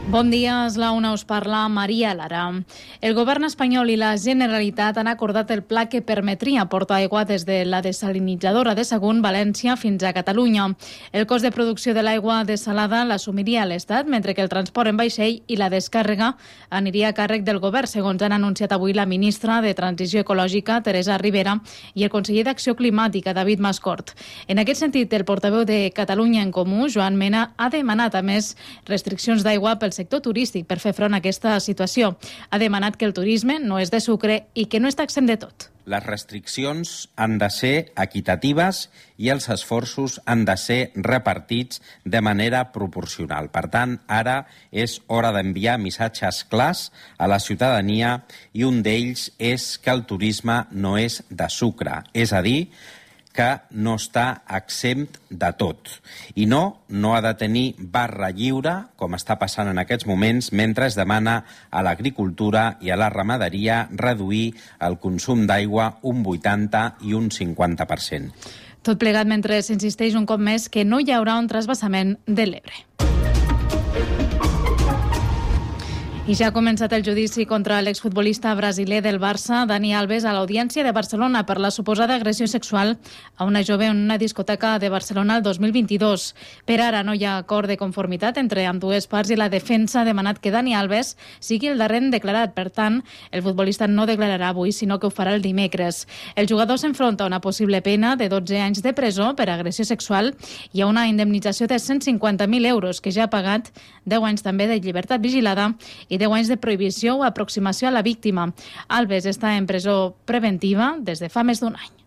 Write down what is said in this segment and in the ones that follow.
Bon dia, és la una, us parla Maria Lara. El govern espanyol i la Generalitat han acordat el pla que permetria portar aigua des de la desalinitzadora de Sagunt, València, fins a Catalunya. El cost de producció de l'aigua desalada l'assumiria l'Estat, mentre que el transport en vaixell i la descàrrega aniria a càrrec del govern, segons han anunciat avui la ministra de Transició Ecològica, Teresa Ribera, i el conseller d'Acció Climàtica, David Mascort. En aquest sentit, el portaveu de Catalunya en Comú, Joan Mena, ha demanat, a més, restriccions d'aigua pel sector turístic per fer front a aquesta situació. Ha demanat que el turisme no és de sucre i que no està exempt de tot. Les restriccions han de ser equitatives i els esforços han de ser repartits de manera proporcional. Per tant, ara és hora d'enviar missatges clars a la ciutadania i un d'ells és que el turisme no és de sucre, és a dir, que no està exempt de tot. I no ha de tenir barra lliure, com està passant en aquests moments, mentre es demana a l'agricultura i a la ramaderia reduir el consum d'aigua un 80 i un 50%. Tot plegat mentre s'insisteix un cop més que no hi haurà un trasbassament de l'Ebre. I ja ha començat el judici contra l'exfutbolista brasiler del Barça, Dani Alves, a l'Audiència de Barcelona per la suposada agressió sexual a una jove en una discoteca de Barcelona el 2022. Per ara no hi ha acord de conformitat entre ambdues parts i la defensa ha demanat que Dani Alves sigui el darrer en declarat. Per tant, el futbolista no declararà avui, sinó que ho farà el dimecres. El jugador s'enfronta a una possible pena de 12 anys de presó per agressió sexual i a una indemnització de 150.000 euros que ja ha pagat, 10 anys també de llibertat vigilada i 10 anys de prohibició o aproximació a la víctima. Alves està en presó preventiva des de fa més d'un any.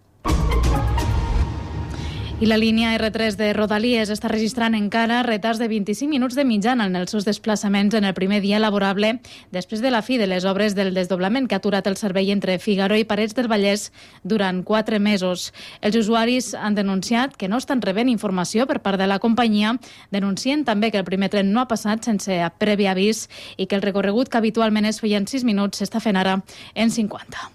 I la línia R3 de Rodalies està registrant encara retards de 25 minuts de mitjana en els seus desplaçaments en el primer dia laborable després de la fi de les obres del desdoblament que ha aturat el servei entre Figaró i Parets del Vallès durant 4 mesos. Els usuaris han denunciat que no estan rebent informació per part de la companyia, denuncien també que el primer tren no ha passat sense previ avís i que el recorregut que habitualment es feia en 6 minuts s'està fent ara en 50.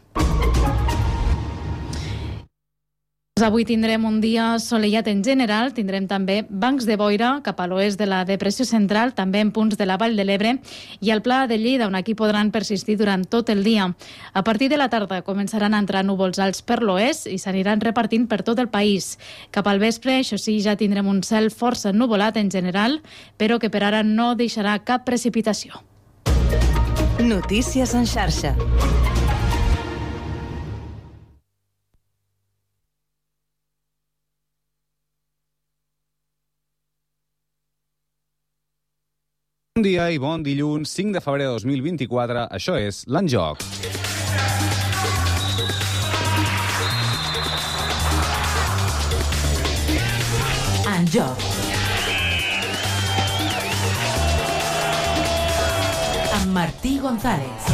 Avui tindrem un dia assolellat en general, tindrem també bancs de boira cap a l'oest de la depressió central, també en punts de la Vall de l'Ebre i al Pla de Lleida, on aquí podran persistir durant tot el dia. A partir de la tarda començaran a entrar núvols alts per l'oest i s'aniran repartint per tot el país. Cap al vespre, això sí, ja tindrem un cel força ennuvolat en general, però que per ara no deixarà cap precipitació. Notícies en xarxa. Bon dia i bon dilluns, 5 de febrer de 2024. Això és l'En Joc. En Joc. Amb Martí González.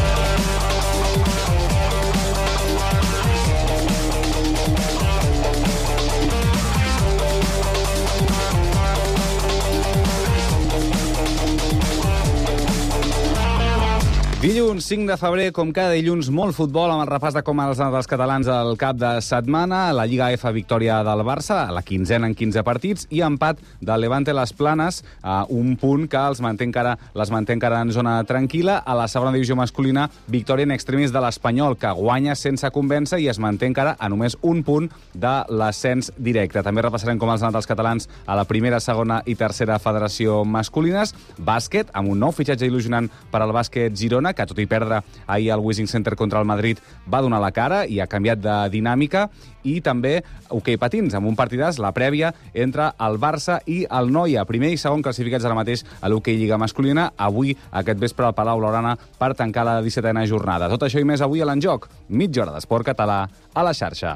Dilluns 5 de febrer, com cada dilluns, molt futbol amb el repàs de com els catalans al cap de setmana. La Lliga F, victòria del Barça, a la 15ena en 15 partits, i empat del Levante Las Planes, a un punt que les manté encara en zona tranquil·la. A la segona divisió masculina, victòria en extremis de l'Espanyol, que guanya sense convèncer i es manté encara a només un punt de l'ascens directe. També repassarem com els han anat els catalans a la primera, segona i tercera federació masculines. Bàsquet, amb un nou fitxatge il·lusionant per al bàsquet Girona, que tot i perdre ahir al Wishing Center contra el Madrid va donar la cara i ha canviat de dinàmica. I també hoquei patins, amb un partidàs, la prèvia entre el Barça i el Noia, primer i segon classificats ara mateix a l'hoquei Lliga masculina, avui aquest vespre al Palau Blaugrana per tancar la 17a jornada. Tot això i més avui a l'En Joc, mitja hora d'esport català a la xarxa.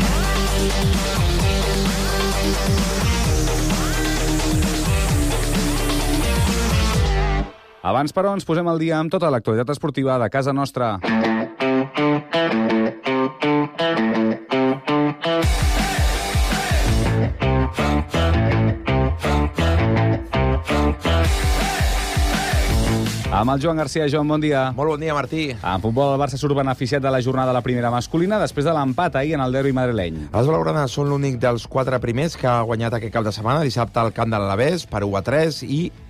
Abans, però, ens posem al dia amb tota l'actualitat esportiva de casa nostra. Amb el Joan Garcia. Joan, bon dia. Molt bon dia, Martí. En futbol, el Barça surt beneficiat de la jornada de la primera masculina després de l'empat ahir en el derbi madrileny. Els blaugranes són l'únic dels 4 primers que ha guanyat aquest cap de setmana, dissabte al camp de l'Alavés per 1-3 i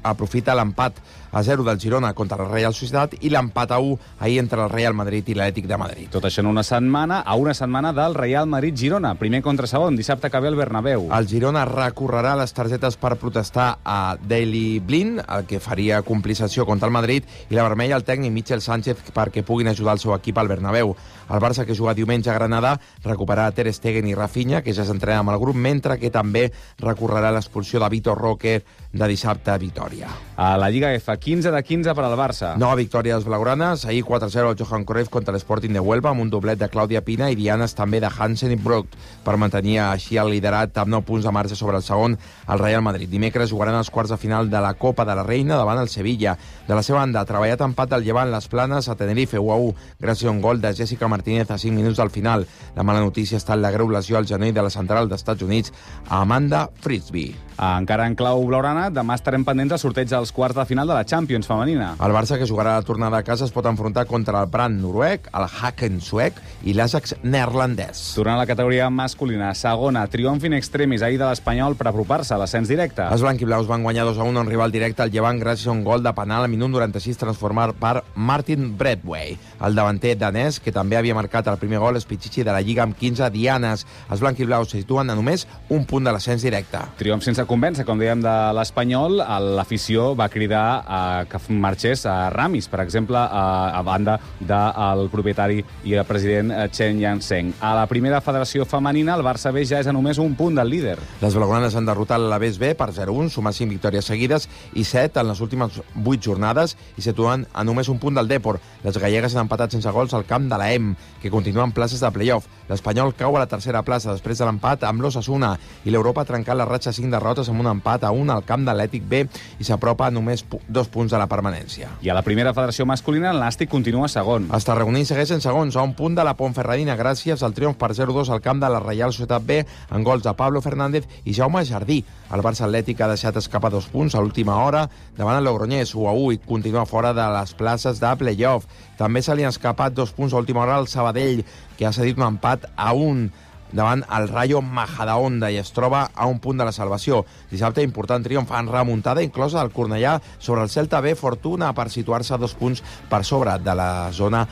aprofita l'empat a 0 del Girona contra la Real Societat i l'empat a 1 ahir entre el Real Madrid i l'Atlètic de Madrid. Tot això en una setmana del Real Madrid-Girona. Primer contra segon, dissabte que ve al Bernabéu. El Girona recorrerà les targetes per protestar a Daley Blind, el que faria complicació contra el Madrid, i la vermella al tècnic Michel Sánchez perquè puguin ajudar el seu equip al Bernabéu. El Barça, que juga diumenge a Granada, recuperarà Ter Stegen i Rafinha, que ja s'entrenen amb el grup, mentre que també recorrerà l'expulsió de Vitor Roque de dissabte a Vitòria. A la Lliga F, 15 de 15 per al Barça. Nova victòria dels blaugranes. Ahir 4-0 al Johan Cruyff contra l'Sporting de Huelva, amb un doblet de Clàudia Pina i dianes també de Hansen i Brock, per mantenir així el liderat amb 9 punts de marge sobre el segon, el Real Madrid. Dimecres jugaran els quarts de final de la Copa de la Reina davant el Sevilla. De la seva banda, treballat empat del Llevant les Planes a Tenerife 1-1, gràcies a un gol de Jessica Martínez a 5 minuts del final. La mala notícia està en la greu lesió al genoll de la central dels Estats Units, Amanda Frisby. Encara en clau blaugrana, demà estarem pendents al sorteig dels quarts de final de la Champions femenina. El Barça, que jugarà la tornada a casa, es pot enfrontar contra el Brann noruec, el Haken suec i l'Ajax neerlandès. Tornant a la categoria masculina, segona, triomf in extremis ahir de l'Espanyol per apropar-se a l'ascens directe. Els blanquiblaus van guanyar 2-1 a un rival directe al Llevant gràcies a un gol de penal al minut 96 transformat per Martin Bradway. El davanter danès, que també havia marcat el primer gol, és Pichichi de la Lliga amb 15 dianes. Els blanquiblaus se situen a només un punt de l'ascens directe. Triomf sense convèncer, com dèiem, de l'Espanyol. L'afició va cridar que marxés a Ramis, per exemple, a banda del propietari i el president Chen Yanseng. A la primera federació femenina, el Barça B ja és a només un punt del líder. Les blaugranes han derrotat l'Aves B per 0-1, sumar 5 victòries seguides i 7 en les últimes 8 jornades i situen a només un punt del Depor. Les gallegues han empatat sense gols al camp de la EM, que continuen places de play-off. L'Espanyol cau a la tercera plaça després de l'empat amb l'Osasuna i l'Europa ha trencat la ratxa 5 derrotes amb un empat a 1 al camp de l'Atlètic B i s'apropa a només 2 punts de la permanència. I a la primera federació masculina, el Nàstic continua segon. Els tarragonins segueixen segons a un punt de la Pontferradina gràcies al triomf per 0-2 al camp de la Reial Societat B en gols de Pablo Fernández i Jaume Jardí. El Barça Atlètic ha deixat escapar 2 punts a l'última hora davant el Logroñés 1-1 i continua fora de les places de play-off. També se li han escapat 2 punts a l'última hora al Sabadell, que ha cedit un empat a 1 davant el Rayo Majadahonda i es troba a un punt de la salvació. Dissabte, important triomf en remuntada, inclosa el Cornellà sobre el Celta B, Fortuna per situar-se a 2 punts per sobre de la zona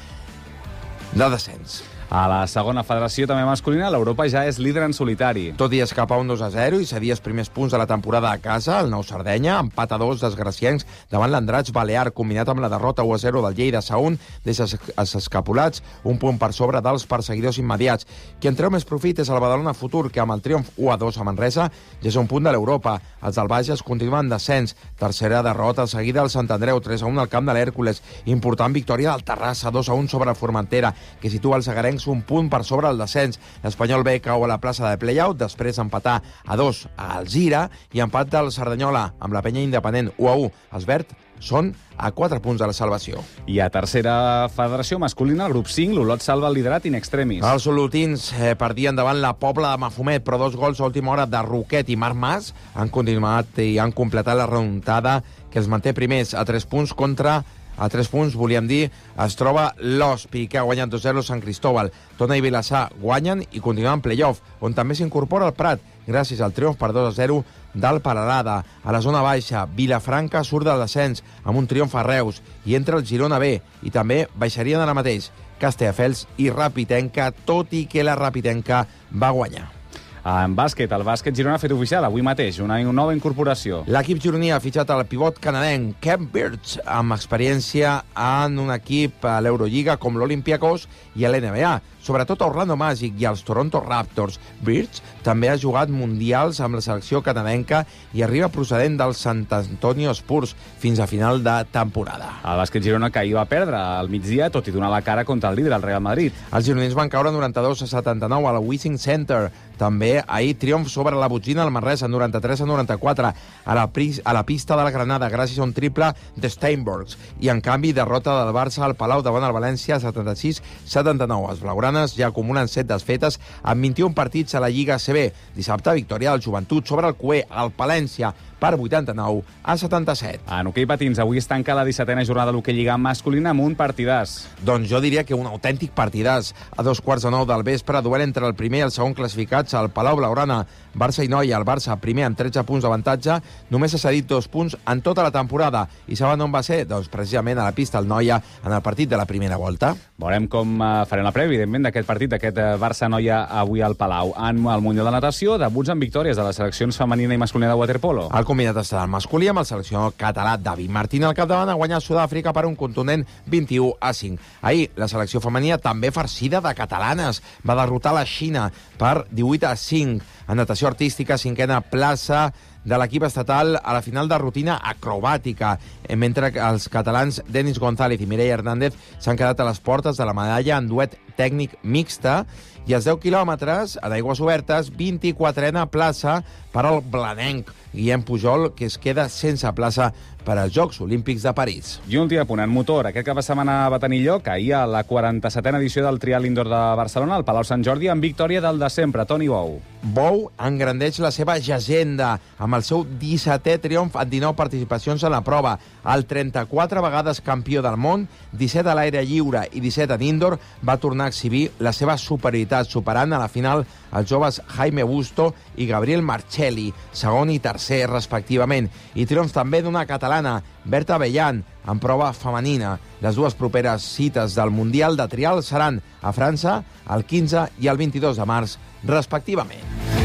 de descens. A la segona federació, també masculina, l'Europa ja és líder en solitari. Tot i escapar un 2-0 i cedir els primers punts de la temporada a casa, el Nou Sardenya, empat a 2 desgraciencs davant l'Andratx Balear, combinat amb la derrota 1-0 del Lleida Saúl, deixa els escapulats un punt per sobre dels perseguidors immediats. Qui en treu més profit és el Badalona Futur, que amb el triomf 1-2 a Manresa ja és un punt de l'Europa. Els del Bages continuen en descens. Tercera derrota seguida al Sant Andreu, 3-1 al camp de l'Hèrcules. Important victòria del Terrassa, 2-1 sobre el Formentera, que situa els agarencs un punt per sobre el descens. L'Espanyol B cau a la plaça de play-out, després empatar a 2 a Alzira i empat del Cerdanyola amb la penya independent 1-1. Els verd són a 4 punts de la salvació. I a tercera federació masculina, el grup 5, l'Olot salva el liderat in extremis. Els olotins perdien davant la Pobla de Mafumet, però 2 gols a última hora de Roquet i Marc Mas han continuat i han completat la remuntada que els manté primers a 3 punts contra... A 3 punts, volíem dir, es troba l'Hospi, que ha guanyat 2-0 Sant Cristóbal. Tona i Vilassar guanyen i continuen en play-off, on també s'incorpora el Prat, gràcies al triomf per 2-0 del Paralada. A la zona baixa, Vilafranca surt del descens amb un triomf a Reus i entra el Girona B, i també baixarien ara mateix Castelldefels i Rapitenca, tot i que la Rapitenca va guanyar. En bàsquet, el bàsquet Girona ha fet oficial avui mateix una nova incorporació. L'equip gironí ha fitxat el pivot canadenc Kemp Birch, amb experiència en un equip a l'Eurolliga com l'Olympiacos i a l'NBA, sobretot a Orlando Magic i als Toronto Raptors. Birch també ha jugat mundials amb la selecció canadenca i arriba procedent del Sant Antonio Spurs fins a final de temporada. El bàsquet Girona, que ahir va perdre al migdia, tot i donar la cara contra el líder, el Real Madrid. Els gironins van caure 92-79 al Wissing Center. També ahir triomf sobre la Botgina al Manresa, 93-94, a la pista de la Granada, gràcies a un triple de Steinbergs. I, en canvi, derrota del Barça al Palau davant el València, 76-79. Els blaugranes ja acumulen 7 desfetes amb 21 partits a la Lliga ACB. Dissabte, victòria del Joventut sobre el Cué, el Palència, per 89-77. En hoquei patins, avui es tanca la 17a jornada de l'hoquei lliga masculina amb un partidàs. Doncs jo diria que un autèntic partidàs. A 2:15 del vespre, duel entre el primer i el segon classificats al Palau Blaugrana. Barça i Noia, el Barça primer amb 13 punts d'avantatge, només ha cedit 2 punts en tota la temporada. I saben on va ser? Doncs precisament a la pista el Noia en el partit de la primera volta. Veurem com farem la prèvia, evidentment, d'aquest partit, d'aquest Barça-Noia avui al Palau. En el Mundial de Natació, debuts en victòries de les seleccions femenina i masculina de waterpolo. El combinat estatal masculí amb el seleccionador català David Martín al capdavant ha guanyat Sud-àfrica per un contundent 21-5. Ahir, la selecció femenina, també farcida de catalanes, va derrotar la Xina per 18-5. En natació artística, 5a plaça de l'equip estatal a la final de rutina acrobàtica, mentre que els catalans Denis González i Mireia Hernández s'han quedat a les portes de la medalla en duet tècnic mixta, i als 10 quilòmetres, a d'aigües obertes, 24a plaça per al blanenc Guillem Pujol, que es queda sense plaça per als Jocs Olímpics de París. I un punt en motor. Aquest cap de setmana va tenir lloc ahir a la 47a edició del Trial Indoor de Barcelona, al Palau Sant Jordi, amb victòria del de sempre, Toni Bou. Bou engrandeix la seva llegenda amb el seu 17è triomf en 19 participacions en la prova. El 34 vegades campió del món, 17 a l'aire lliure i 17 en indoor, va tornar a exhibir la seva superioritat, superant a la final els joves Jaime Busto i Gabriel Marcelli, segon i tercer, respectivament. I triomf també d'una catalana, Berta Bellan, en prova femenina. Les dues properes cites del Mundial de Trial seran a França el 15 i el 22 de març, respectivament.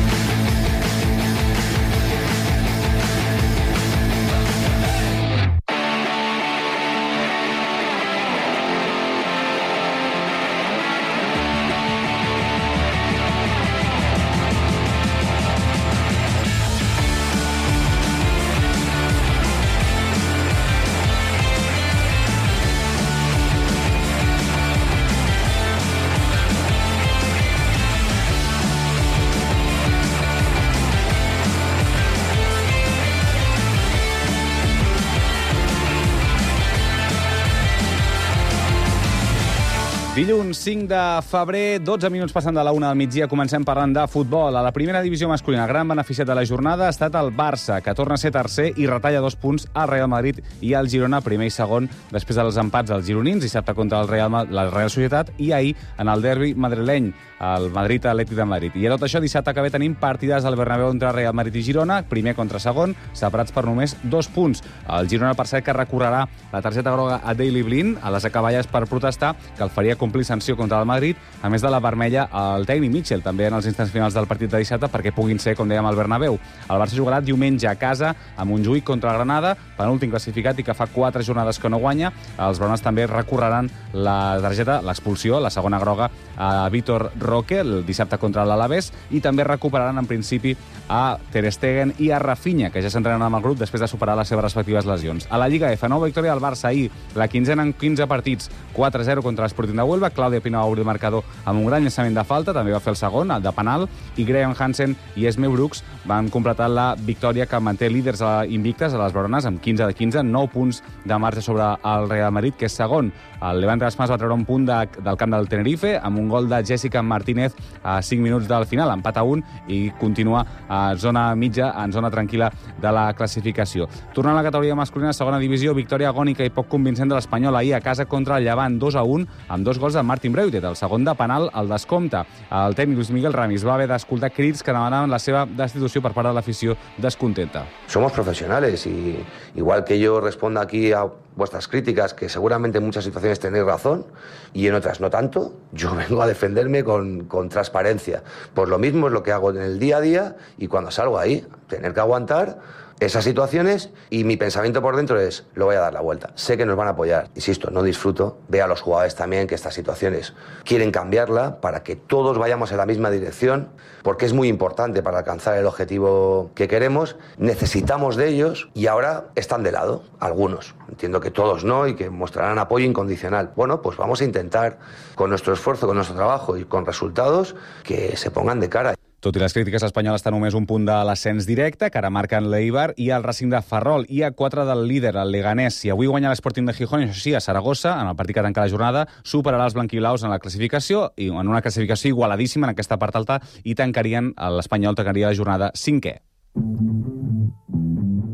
Dilluns 5 de febrer, 12 minuts passant de la 1 del migdia, comencem parlant de futbol. A la primera divisió masculina, el gran beneficiat de la jornada ha estat el Barça, que torna a ser tercer i retalla 2 punts al Real Madrid i al Girona, primer i segon, després dels empats dels gironins, dissabte contra la Real Societat, i ahir en el derbi madrileny, el Madrid-Atlètic de Madrid. I a tot això, dissabte que ve tenim partidars al Bernabéu entre Real Madrid i Girona, primer contra segon, separats per només 2 punts. El Girona, per cert, que recorrerà la targeta groga a Daley Blind, a les acaballes per protestar, que el faria complir sanció contra el Madrid, a més de la vermella al tècnic Mitchell, també en els instants finals del partit de dissabte, perquè puguin ser, com dèiem, al Bernabéu. El Barça jugarà diumenge a casa a Montjuïc contra el Granada, penúltim classificat i que fa 4 jornades que no guanya. Els blaugranes també recorreran la targeta, l'expulsió, la segona groga a Vítor Roque, el dissabte contra l'Alavés, i també recuperaran en principi a Ter Stegen i a Rafinha, que ja s'entrenen amb el grup després de superar les seves respectives lesions. A la Lliga F, nova victòria del Barça ahir, la 15a en 15 partits, 4-0 contra l'Sporting de Huelva. Clàudia Pina va obrir el marcador amb un gran llançament de falta, també va fer el segon, el de penal, i Graham Hansen i Esme Brooks van completar la victòria que manté líders invictes a les blaugranes amb 15 de 15, 9 punts de marge sobre el Real Madrid, que és segon. El Levante Las Palmas va treure un punt del camp del Tenerife amb un gol de Jessica Martínez a 5 minuts del final, empat a 1, i continua a zona mitja, en zona tranquil·la de la classificació. Tornant a la categoria masculina, segona divisió, victòria agònica i poc convincent de l'Espanyol ahir a casa contra el Llevant, 2-1, amb 2 gols de Martin Breutet, el segon de penal al descompte. El tècnic Luis Miguel Ramis va haver d'escoltar crits que demanaven la seva destitució per part de l'afició descontenta. Somos profesionales y igual que yo respondo aquí a vuestras críticas, que seguramente en muchas situaciones tenéis razón y en otras no tanto, yo vengo a defenderme con transparencia. Pues lo mismo es lo que hago en el día a día y cuando salgo ahí, tener que aguantar esas situaciones, y mi pensamiento por dentro es, lo voy a dar la vuelta. Sé que nos van a apoyar. Insisto, no disfruto. Ve a los jugadores también que estas situaciones quieren cambiarla para que todos vayamos en la misma dirección, porque es muy importante para alcanzar el objetivo que queremos. Necesitamos de ellos y ahora están de lado, algunos. Entiendo que todos no y que mostrarán apoyo incondicional. Bueno, pues vamos a intentar, con nuestro esfuerzo, con nuestro trabajo y con resultados, que se pongan de cara. Tot i les crítiques, l'Espanyol està només un punt de l'ascens directe, que ara marquen l'Eibar i el Racing de Ferrol, i a 4 del líder, el Leganés. Si avui guanya l'Sporting de Gijón, això sí, a Saragossa, en el partit que tanca la jornada, superarà els blanquiblaus en la classificació, i en una classificació igualadíssima en aquesta part alta, i l'Espanyol tancaria la jornada 5è.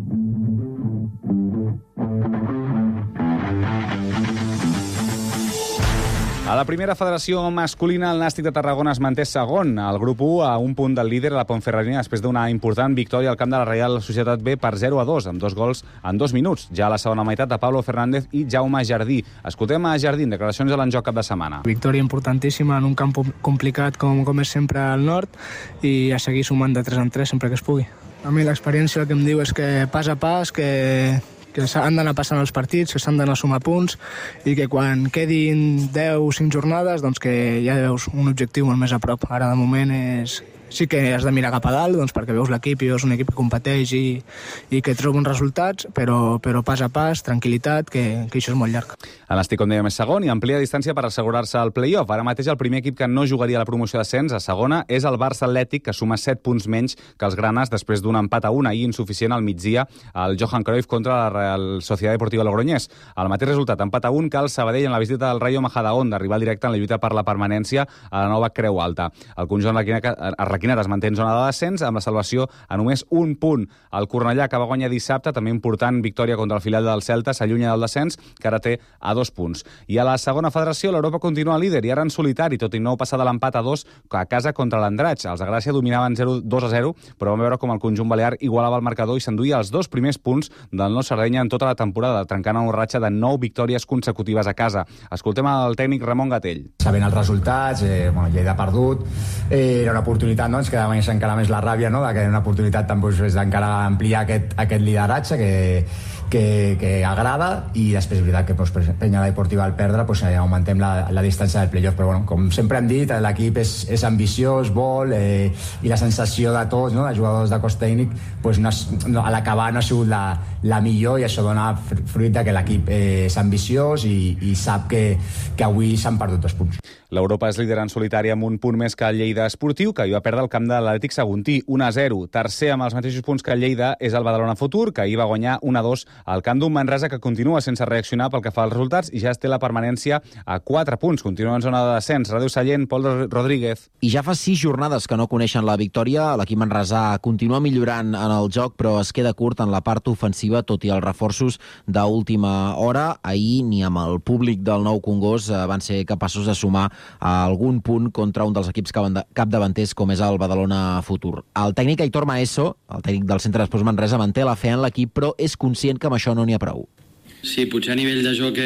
A la primera federació masculina, el Nàstic de Tarragona es manté segon al grup 1 a un punt del líder, la Ponferradina, després d'una important victòria al camp de la Reial Societat B per 0-2, amb 2 gols en 2 minuts. Ja a la segona meitat de Pablo Fernández i Jaume Jardí. Escoltem a Jardí, declaracions de l'enjoc cap de setmana. Victòria importantíssima en un camp complicat com és sempre al nord i a seguir sumant de 3 en 3 sempre que es pugui. A mi l'experiència el que em diu és que pas a pas, que s'han d'anar passant els partits, que s'han d'anar a sumar punts i que quan quedin 10 o 5 jornades doncs que ja veus un objectiu molt més a prop. Ara de moment sí que has de mirar cap a dalt doncs, perquè veus l'equip i veus un equip que competeix i que treu bons resultats, però pas a pas, tranquil·litat, que això és molt llarg. El Nàstic, com dèiem, és segon i amplia distància per assegurar-se el play-off. Ara mateix el primer equip que no jugaria la promoció d'ascens a segona és el Barça Atlètic, que suma 7 punts menys que els granes després d'un empat a 1 ahir insuficient al migdia al Johan Cruyff contra la Real Sociedad Deportiva Logroñés. El mateix resultat, empat a 1, que el Sabadell en la visita del Rayo Majadahonda, rival directe en la lluita per la permanència a la nova Creu Alta. El conjunt arraquinat es manté en zona de descens amb la salvació a només un punt. El Cornellà, que va guanyar dissabte, també important victòria contra el filial del Celta, s'allunya del descens, que ara té a 2 punts. I a la segona federació, l'Europa continua líder i ara en solitari, tot i no passar de l'empat a 2 a casa contra l'Andratx. Els de Gràcia dominaven 2-0, però vam veure com el conjunt balear igualava el marcador i s'enduia els 2 primers punts del Nou Sardenya en tota la temporada, trencant una ratxa de 9 victòries consecutives a casa. Escoltem el tècnic Ramon Gatell. Sabent els resultats, Lleida ha perdut, era una oportunitat, no? Ens quedava més encara més la ràbia, no? Que era una oportunitat d'encara ampliar aquest lideratge que agrada, i després és veritat que Peña Deportiva al perdre augmentem la distància del playoff, però com sempre hem dit, l'equip és ambiciós, vol, i la sensació de tots, no? De jugadors de cos tècnic, a l'acabar no ha sigut la millor, i això dona fruit que l'equip és ambiciós i sap que avui s'han perdut 2 punts. L'Europa és líder en solitari amb un punt més que el Lleida Esportiu, que hi va perdre el camp de l'Atlètic Saguntí, 1-0. Tercer amb els mateixos punts que el Lleida és el Badalona Futur, que ahir va guanyar 1-2 al camp d'un Manresa que continua sense reaccionar pel que fa als resultats i ja es té la permanència a 4 punts. Continua en zona de descens. Ràdio Sallent, Pol Rodríguez. I ja fa 6 jornades que no coneixen la victòria. L'equip manresà continua millorant en el joc, però es queda curt en la part ofensiva, tot i els reforços d'última hora. Ahir, ni amb el públic del Nou Congost van ser capaços de sumar a algun punt contra un dels equips capdavanters com és el Badalona Futur. El tècnic Aitor Maeso, el tècnic del Centre d'Esports Manresa, manté la fe en l'equip, però és conscient que amb això no n'hi ha prou. Sí, potser a nivell de joc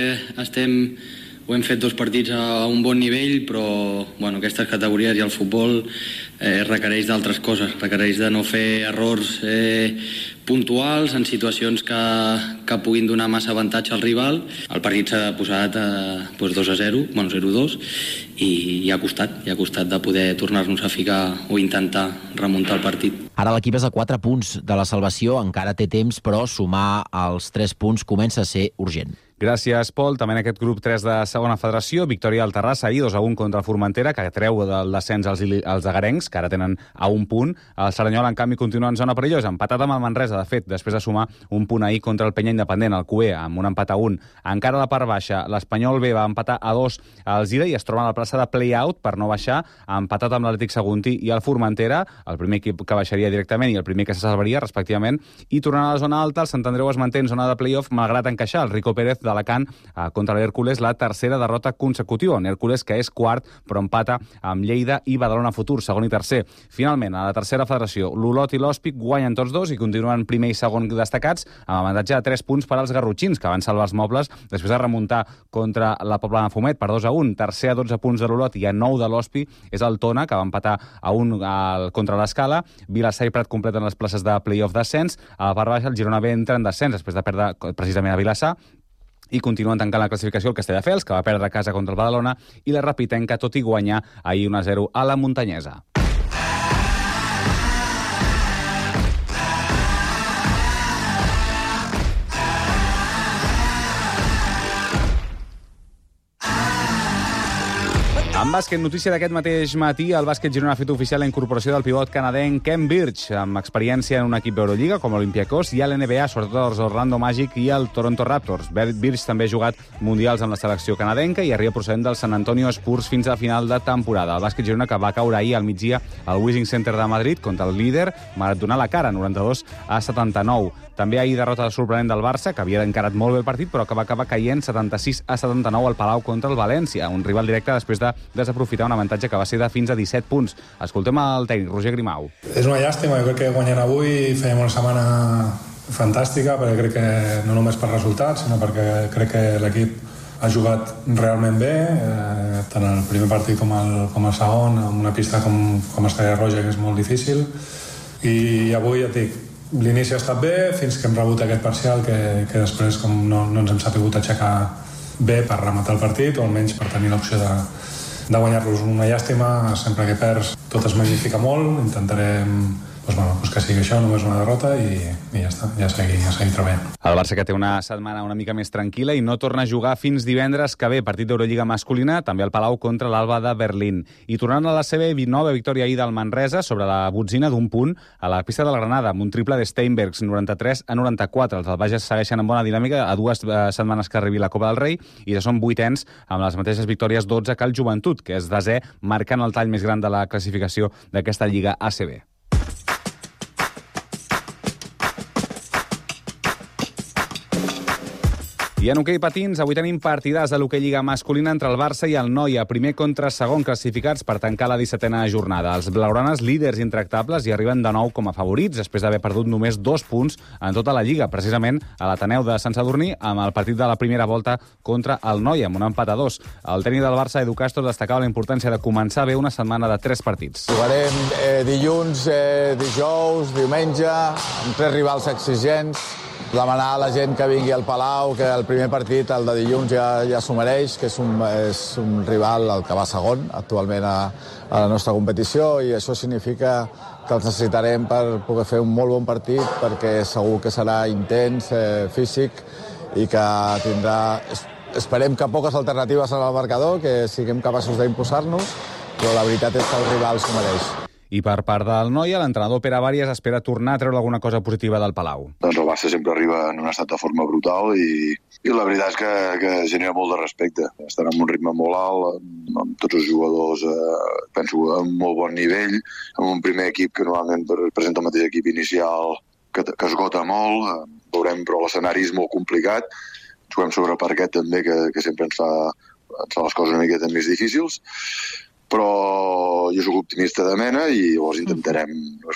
ho hem fet 2 partits a un bon nivell, però aquestes categories i el futbol requereix d'altres coses, requereix de no fer errors puntuals en situacions que puguin donar massa avantatge al rival. El partit s'ha posat 2-0, 0-2, i ha costat de poder tornar-nos a ficar o intentar remuntar el partit. Ara l'equip és a 4 punts de la salvació, encara té temps, però sumar els 3 punts comença a ser urgent. Gràcies, Pol. També en aquest grup 3 de segona federació, victòria al Terrassa ahir 2-1 contra el Formentera, que treu del descens els agarencs, que ara tenen a un punt. El Cerdanyola, en canvi, continua en zona perillosa, empatat amb el Manresa, de fet, després de sumar un punt ahir contra el Penya Independent, el QE, amb un empat a 1. Encara a la part baixa, l'Espanyol B va empatar a 2 al Gira i es troba a la plaça de play-out per no baixar, empatat amb l'Atlètic Saguntí i el Formentera, el primer equip que baixaria directament i el primer que se salvaria, respectivament, i tornant a la zona alta, el Sant Andreu es manté en zona de play-off, malgrat encaixar el Rico Pérez d'Alacant contra l'Hèrcules, la tercera derrota consecutiva. Un Hèrcules que és quart, però empata amb Lleida i Badalona Futur, segon i tercer. Finalment, a la tercera federació, l'Olot i l'Hòspic guanyen tots 2 i continuen primer i segon destacats, amb avantatge de 3 punts per als garrotxins, que van salvar els mobles després de remuntar contra la Pobla de Fumet per 2-1. Tercer a 12 punts de l'Olot i a 9 de l'Hòspic és el Tona, que va empatar a 1 contra l'Escala. Vilassar i Prat completen les places de play-off d'ascens. A la part baixa, el Girona B entra en descens després de perdre precisament a Vilassar, i continuen tancant la classificació el Castelldefels, que va perdre a casa contra el Badalona, i la Rapitenca, tot i guanyar ahir 1-0 a la Muntanyesa. En bàsquet, notícia d'aquest mateix matí, el bàsquet Girona ha fet oficial la incorporació del pivot canadenc Khem Birch, amb experiència en un equip d'Eurolliga com l'Olympiacos i a l'NBA, sobretot els Orlando Magic i el Toronto Raptors. Birch també ha jugat mundials amb la selecció canadenca i arriba procedent del San Antonio Spurs fins a final de temporada. El bàsquet Girona, que va caure ahir al migdia al Wishing Center de Madrid contra el líder, malgrat donar la cara, 92-79. També ahir derrota sorprenent del Barça, que havia encarat molt bé el partit, però que va acabar caient 76-79 al Palau contra el València, un rival directe després de desaprofitar un avantatge que va ser de fins a 17 punts. Escoltem el tècnic, Roger Grimau. És una llàstima, jo crec que guanyant avui fèiem una setmana fantàstica, perquè crec que no només per resultats, sinó perquè crec que l'equip ha jugat realment bé, tant el primer partit com el segon, amb una pista com Estrella Roja, que és molt difícil, i avui, ja et dic, l'inici ha estat bé fins que hem rebut aquest parcial que després com no ens hem sapigut aixecar bé per rematar el partit o almenys per tenir l'opció de guanyar-los. Una llàstima, sempre que perds tot es magnifica molt, intentarem que sigui això, només una derrota i ja està, ja seguir treballant. El Barça, que té una setmana una mica més tranquil·la i no torna a jugar fins divendres que ve, partit d'Eurolliga masculina, també al Palau contra l'Alba de Berlín. I tornant a la seva nova victòria ahir del Manresa sobre la botzina d'un punt a la pista de la Granada, amb un triple de Steinbergs, 93-94. Els albages segueixen en bona dinàmica a 2 setmanes que arribi la Copa del Rei i ja són 8ens amb les mateixes victòries, 12 que el Joventut, que és desè, marcant el tall més gran de la classificació d'aquesta Lliga ACB. I en hoquei patins, avui tenim partidars de l'hoquei Lliga masculina entre el Barça i el Noia, primer contra segon classificats per tancar la 17a jornada. Els blaugranes, líders intractables, hi arriben de nou com a favorits, després d'haver perdut només 2 punts en tota la Lliga, precisament a l'Ateneu de Sant Sadurní, amb el partit de la primera volta contra el Noia, amb un empat a 2. El tècnic del Barça, Edu Castro, destacava la importància de començar bé una setmana de 3 partits. Jugarem dilluns, dijous, diumenge, amb 3 rivals exigents. Demanar a la gent que vingui al Palau, que el primer partit, el de dilluns, ja s'ho mereix, que és un rival, el que va segon actualment a la nostra competició, i això significa que els necessitarem per poder fer un molt bon partit, perquè segur que serà intens, físic, i que tindrà, esperem que poques alternatives en el marcador, que siguem capaços d'imposar-nos, però la veritat és que el rival s'ho mereix. I per part del Noia, l'entrenador Pere Àrias espera tornar a treure alguna cosa positiva del Palau. Doncs el Barça sempre arriba en un estat de forma brutal i la veritat és que genera molt de respecte. Estan en un ritme molt alt, amb tots els jugadors, penso, a un molt bon nivell, amb un primer equip que normalment presenta el mateix equip inicial que esgota molt. Veurem, però l'escenari és molt complicat. Juguem sobre parquet també, que sempre ens fa les coses una miqueta més difícils. Però jo soc optimista de mena i llavors intentarem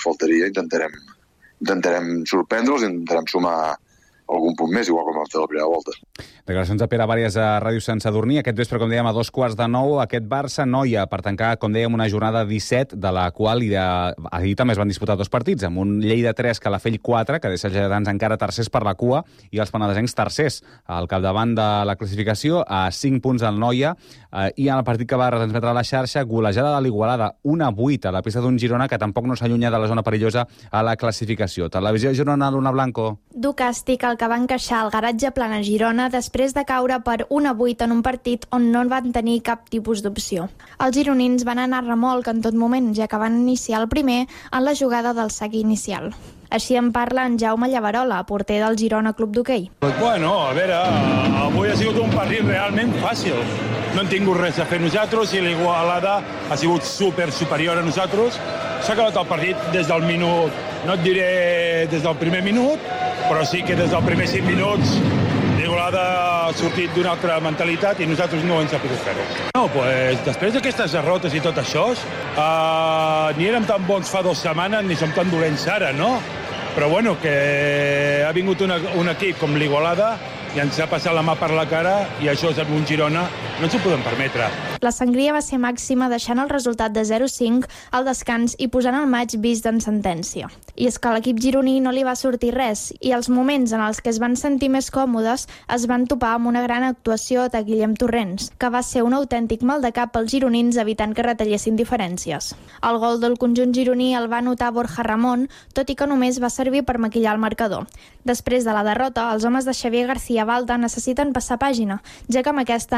sorprendre'ls i intentarem sumar algun punt més, igual com vam fer la primera volta. Declaracions de Pere Àrias a Ràdio Sant Sadurní. Aquest vespre, com dèiem, a 9:15, aquest Barça-Noia, per tancar, com dèiem, una jornada 17, de la qual ahir també es van disputar 2 partits, amb un Lleida 3, Calafell 4, que deixa els lleidatans encara tercers per la cua, i els penedesencs tercers al capdavant de la classificació, a 5 punts al Noia, i en el partit que va retransmetre a la xarxa, golejada de l'Igualada, 1-8 a la pista d'un Girona, que tampoc no s'allunya de la zona perillosa a la classificació. Televisió Girona, Luna Blanco. Du càstig el que va encaixar al garatge Plana Girona després de caure per 1-8 en un partit on no van tenir cap tipus d'opció. Els gironins van anar a remolc en tot moment, ja que van iniciar el primer en la jugada del sac inicial. Així en parla en Jaume Llavarola, porter del Girona Club d'Hoquei. Bueno, a veure, avui ha sigut un partit realment fàcil. No hem tingut res a fer nosaltres i l'Igualada ha sigut super superior a nosaltres. S'ha acabat el partit des del minut, no et diré des del primer minut, però sí que des dels primers 5 minuts l'Igualada ha sortit d'una altra mentalitat i nosaltres no hem sabut fer-ho. No, doncs, després d'aquestes derrotes i tot això, ni érem tan bons fa 2 setmanes ni som tan dolents ara, no? Però bueno, que ha vingut un equip com l'Igualada i ens ha passat la mà per la cara i això és un Girona, no ens ho podem permetre. La sangria va ser màxima, deixant el resultat de 0-5 al descans i posant el maig vist en sentència. I és que a l'equip gironí no li va sortir res i els moments en els que es van sentir més còmodes es van topar amb una gran actuació de Guillem Torrents, que va ser un autèntic mal de cap pels gironins evitant que retallessin diferències. El gol del conjunt gironí el va anotar Borja Ramon, tot i que només va servir per maquillar el marcador. Després de la derrota, els homes de Xavier García Balda necessiten passar pàgina, ja que amb aquesta enllacen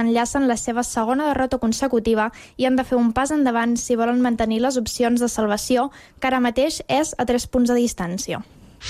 la seva segona derrota consecutiva i han de fer un pas endavant si volen mantenir les opcions de salvació, que ara mateix és a 3 punts de distància.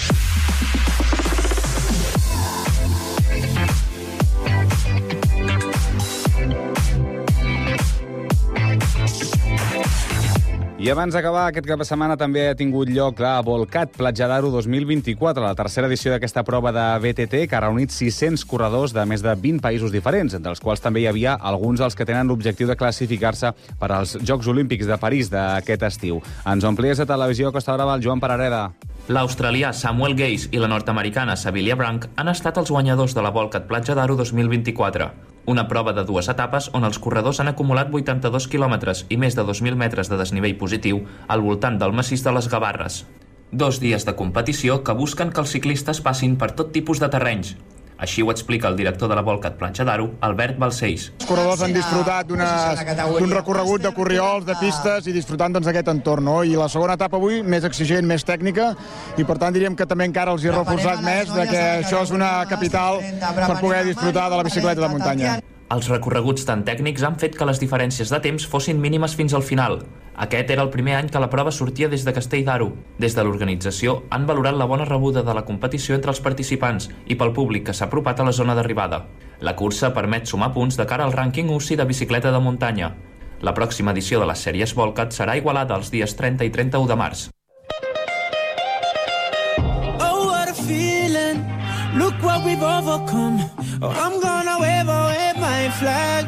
I abans d'acabar, aquest cap de setmana també ha tingut lloc la Volcat Platja d'Aro 2024, la tercera edició d'aquesta prova de VTT, que ha reunit 600 corredors de més de 20 països diferents, entre els quals també hi havia alguns dels que tenen l'objectiu de classificar-se per als Jocs Olímpics de París d'aquest estiu. Ens omplies de Televisió Costa Brava el Joan Parareda. L'australià Samuel Gase i la nord-americana Sevilla Branch han estat els guanyadors de la Volcat Platja d'Aro 2024. Una prova de 2 etapes on els corredors han acumulat 82 quilòmetres i més de 2.000 metres de desnivell positiu al voltant del massís de les Gavarres. 2 dies de competició que busquen que els ciclistes passin per tot tipus de terrenys. Així ho explica el director de la Volcat Platja d'Aro, Albert Balcells. Els corredors han disfrutat d'un recorregut de corriols, de pistes i disfrutant d'aquest entorn. I la segona etapa avui, més exigent, més tècnica, i per tant diríem que també encara els hi ha reforçat més de que això és una capital per poder disfrutar de la bicicleta de muntanya. Els recorreguts tan tècnics han fet que les diferències de temps fossin mínimes fins al final. Aquest era el primer any que la prova sortia des de Castell d'Aro. Des de l'organització han valorat la bona rebuda de la competició entre els participants i pel públic que s'ha apropat a la zona d'arribada. La cursa permet sumar punts de cara al rànquing UCI de bicicleta de muntanya. La pròxima edició de les sèries Volcat serà a Igualada els dies 30 i 31 de març. Oh, what a feeling. Look what we've overcome. Oh, I'm gonna wave my flag.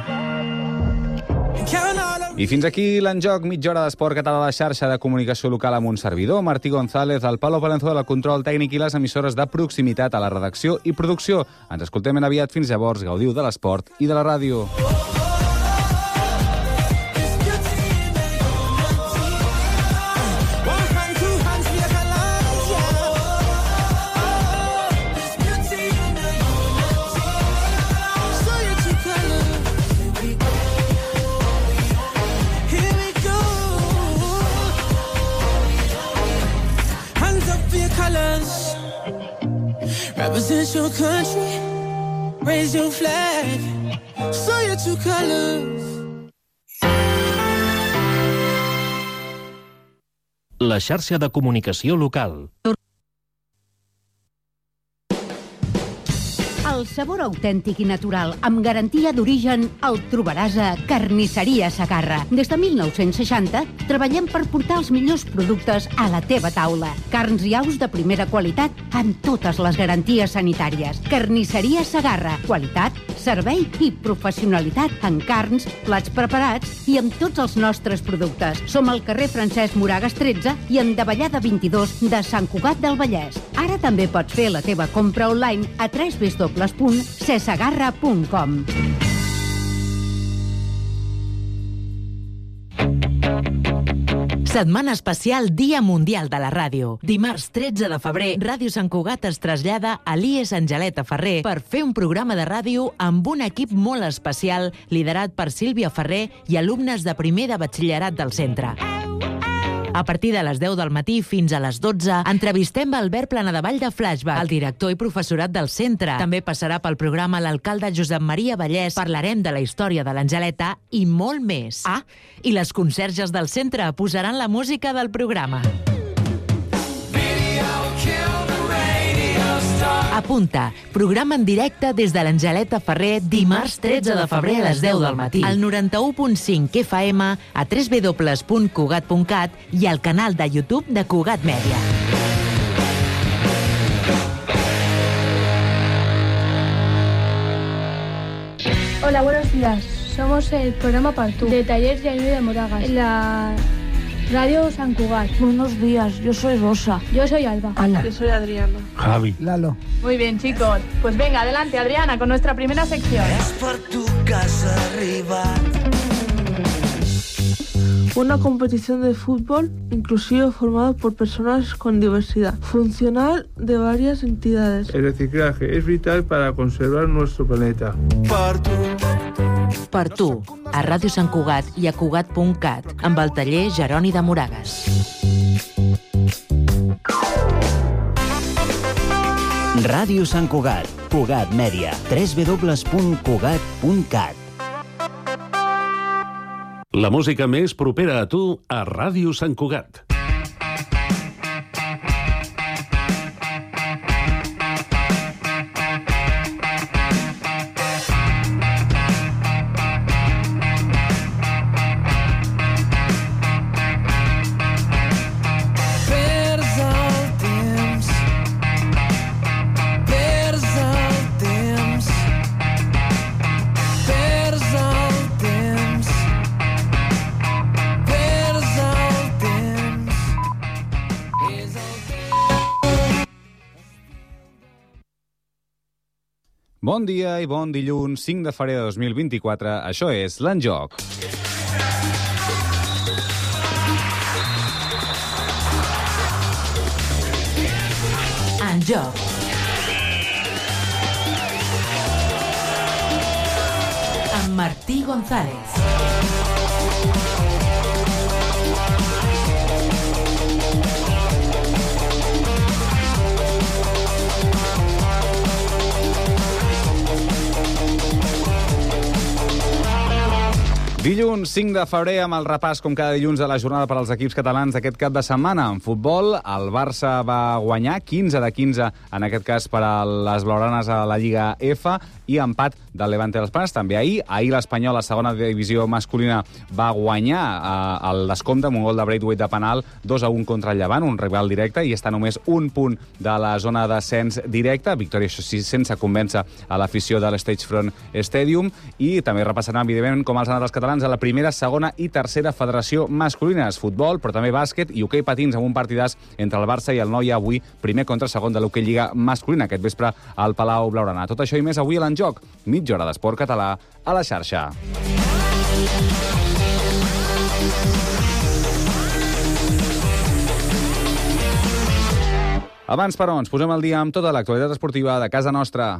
I fins aquí l'Enjoc, mitja hora d'esport català a la xarxa de comunicació local amb un servidor, Martí González, el Pablo Palenzuela del control tècnic i les emissores de proximitat a la redacció i producció. Ens escoltem ben aviat. Fins llavors, gaudiu de l'esport i de la ràdio. Represent your country, raise your flag, show your true colors. La xarxa de comunicació local. El sabor autèntic i natural, amb garantia d'origen, el trobaràs a Carnisseria Segarra. Des de 1960 treballem per portar els millors productes a la teva taula. Carns i aus de primera qualitat amb totes les garanties sanitàries. Carnisseria Segarra. Qualitat, servei i professionalitat en carns, plats preparats i amb tots els nostres productes. Som al carrer Francesc Moragas 13 i en Davallada 22 de Sant Cugat del Vallès. Ara també pots fer la teva compra online a www.cesegarra.com. Setmana especial Dia Mundial de la Ràdio. Dimarts 13 de febrer, Ràdio Sant Cugat es trasllada a l'IES Angeleta Ferrer per fer un programa de ràdio amb un equip molt especial liderat per Sílvia Ferrer i alumnes de primer de batxillerat del centre. A partir de les 10 del matí fins a les 12, entrevistem Albert Planadevall de Flashback, el director i professorat del centre. També passarà pel programa l'alcalde Josep Maria Vallès, parlarem de la història de l'Angeleta i molt més. Ah, i les conserges del centre posaran la música del programa. Apunta, programa en directe des de l'Angeleta Ferrer dimarts 13 de febrer a les 10 del matí. Al 91.5 FM, a www.cugat.cat i al canal de YouTube de Cugat Mèdia. Hola, buenos días. Somos el programa Partú, de Talleres de Ayuda de Moragas, en la Radio San Cugat. Buenos días, yo soy Rosa. Yo soy Alba. Ana. Yo soy Adriana. Javi. Lalo. Muy bien, chicos. Pues venga, adelante, Adriana, con nuestra primera sección. Es por tu casa arriba. Una competición de fútbol inclusivo formada por personas con diversidad funcional de varias entidades. El reciclaje es vital para conservar nuestro planeta. Per tu, a Ràdio Sant Cugat i a Cugat.cat, amb el taller Jeroni de Moragas. Ràdio Sant Cugat, Cugat Mèdia, www.cugat.cat. La música més propera a tu a Ràdio Sant Cugat. Bon dia i bon dilluns, 5 de febrer de 2024. Això és l'Enjoc. Enjoc. Amb Martí González. Dilluns 5 de febrer amb el repàs com cada dilluns de la jornada per als equips catalans d'aquest cap de setmana. En futbol, el Barça va guanyar 15 de 15, en aquest cas per a les blaugranes a la Lliga F, i empat del Levante dels Planes. També ahir l'Espanyol, la segona divisió masculina, va guanyar el descompte amb un gol de Braithwaite de penal, 2-1 contra el Llevant, un rival directe, i està només un punt de la zona d'ascens directe. Victòria, això sí, sense convèncer a l'afició de l'Stagefront Stadium. I també repassarem, evidentment, com els han anat els catalans a la primera, segona i tercera federació masculines. Futbol, però també bàsquet i hoquei patins amb un partidàs entre el Barça i el Noia avui, primer contra segon de l'hoquei Lliga masculina, aquest vespre al Palau Blaugrana. Tot això i més avui a l'Enjoc. Mitja hora d'esport català a la xarxa. Abans, però, ens posem al dia amb tota l'actualitat esportiva de casa nostra.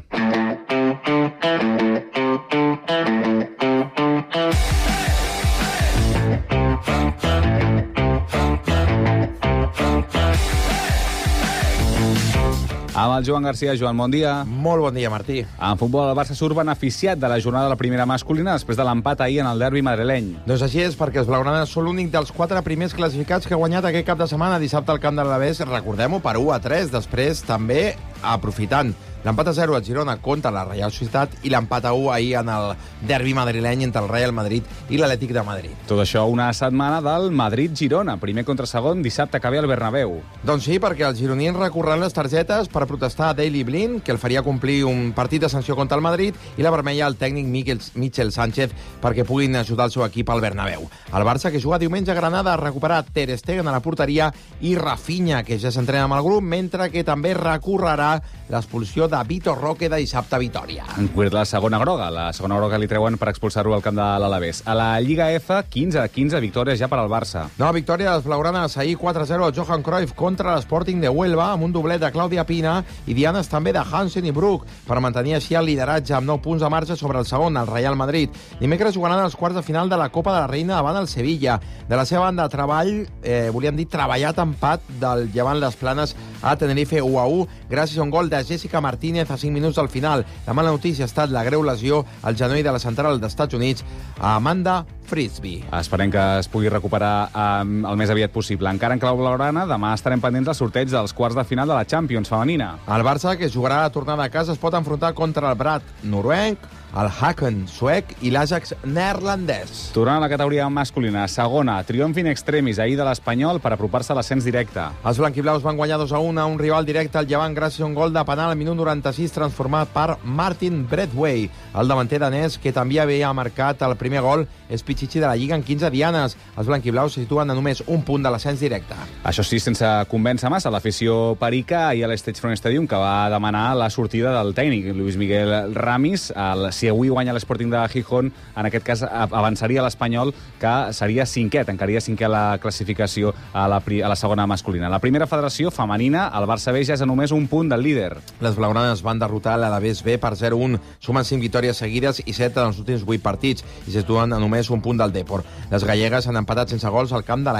Amb el Joan Garcia. Joan, bon dia. Molt bon dia, Martí. En futbol, el Barça surt beneficiat de la jornada de la primera masculina després de l'empat ahir en el derbi madrileny. Doncs així és, perquè els blaugranes són l'únic dels 4 primers classificats que ha guanyat aquest cap de setmana, dissabte al camp de l'Alavés, recordem-ho, per 1-3. Després, també, aprofitant l'empat a 0 a Girona contra la Reial Societat i l'empat a 1 ahir en el derbi madrileny entre el Real Madrid i l'Atlètic de Madrid. Tot això una setmana del Madrid-Girona, primer contra segon, dissabte que ve al Bernabéu. Doncs sí, perquè els gironins recorren les targetes per protestar a Daley Blind, que el faria complir un partit de sanció contra el Madrid, i la vermella al tècnic Michel Sánchez perquè puguin ajudar el seu equip al Bernabéu. El Barça, que juga diumenge a Granada, ha recuperat Ter Stegen a la porteria i Rafinha, que ja s'entrena amb el grup, mentre que també recorrerà l'expulsió de Vitor Roque de dissabte a Vitòria. En concret, la segona groga li treuen per expulsar-ho al camp de l'Alavés. A la Lliga F, 15 de 15 victòries ja per al Barça. Nova victòria dels blaugranes ahir 4-0 al Johan Cruyff contra l'Sporting de Huelva, amb un doblet de Clàudia Pina i dianes també de Hansen i Bruch, per mantenir així el lideratge amb 9 punts de marge sobre el segon, el Real Madrid. Dimecres jugaran els quarts de final de la Copa de la Reina davant el Sevilla. De la seva banda, treballat empat del Llevant les Planes a Tenerife 1-1, gràcies a un gol de Jessica Martínez a 5 minuts del final. La mala notícia ha estat la greu lesió al genoll de la central dels Estats Units a Amanda Frisbee. Esperem que es pugui recuperar el més aviat possible. Encara en clau blaugrana, demà estarem pendents del sorteig dels quarts de final de la Champions femenina. El Barça, que jugarà a tornada a casa, es pot enfrontar contra el Brad noruec, el Haken suec i l'Ajax neerlandès. Tornant a la categoria masculina, segona, triomf in extremis ahir de l'Espanyol per apropar-se a l'ascens directe. Els blanquiblaus van guanyar 2-1 a un rival directe al Llevant gràcies a un gol de penal al minut 96 transformat per Martin Braithwaite. El davanter danès, que també havia marcat el primer gol, és pitxitxi de la Lliga en 15 dianes. Els blanquiblaus se situen a només un punt de l'ascens directe. Això sí, sense convèncer massa l'afició perica i a l'Stagefront Stadium, que va demanar la sortida del tècnic, Luis Miguel Ramis. Si avui guanya l'Sporting de Gijón, en aquest cas avançaria l'Espanyol, que seria cinquè, tancaria cinquè la classificació a la segona masculina. La primera federació femenina, el Barça B ja és a només un punt del líder. Les blaugranes van derrotar l'Alavés B per 0-1, sumen 5 victòries seguides i 7 en els últims 8 partits i se situen a només un punt del Depor. Les gallegues han empatat sense gols al camp de la EM.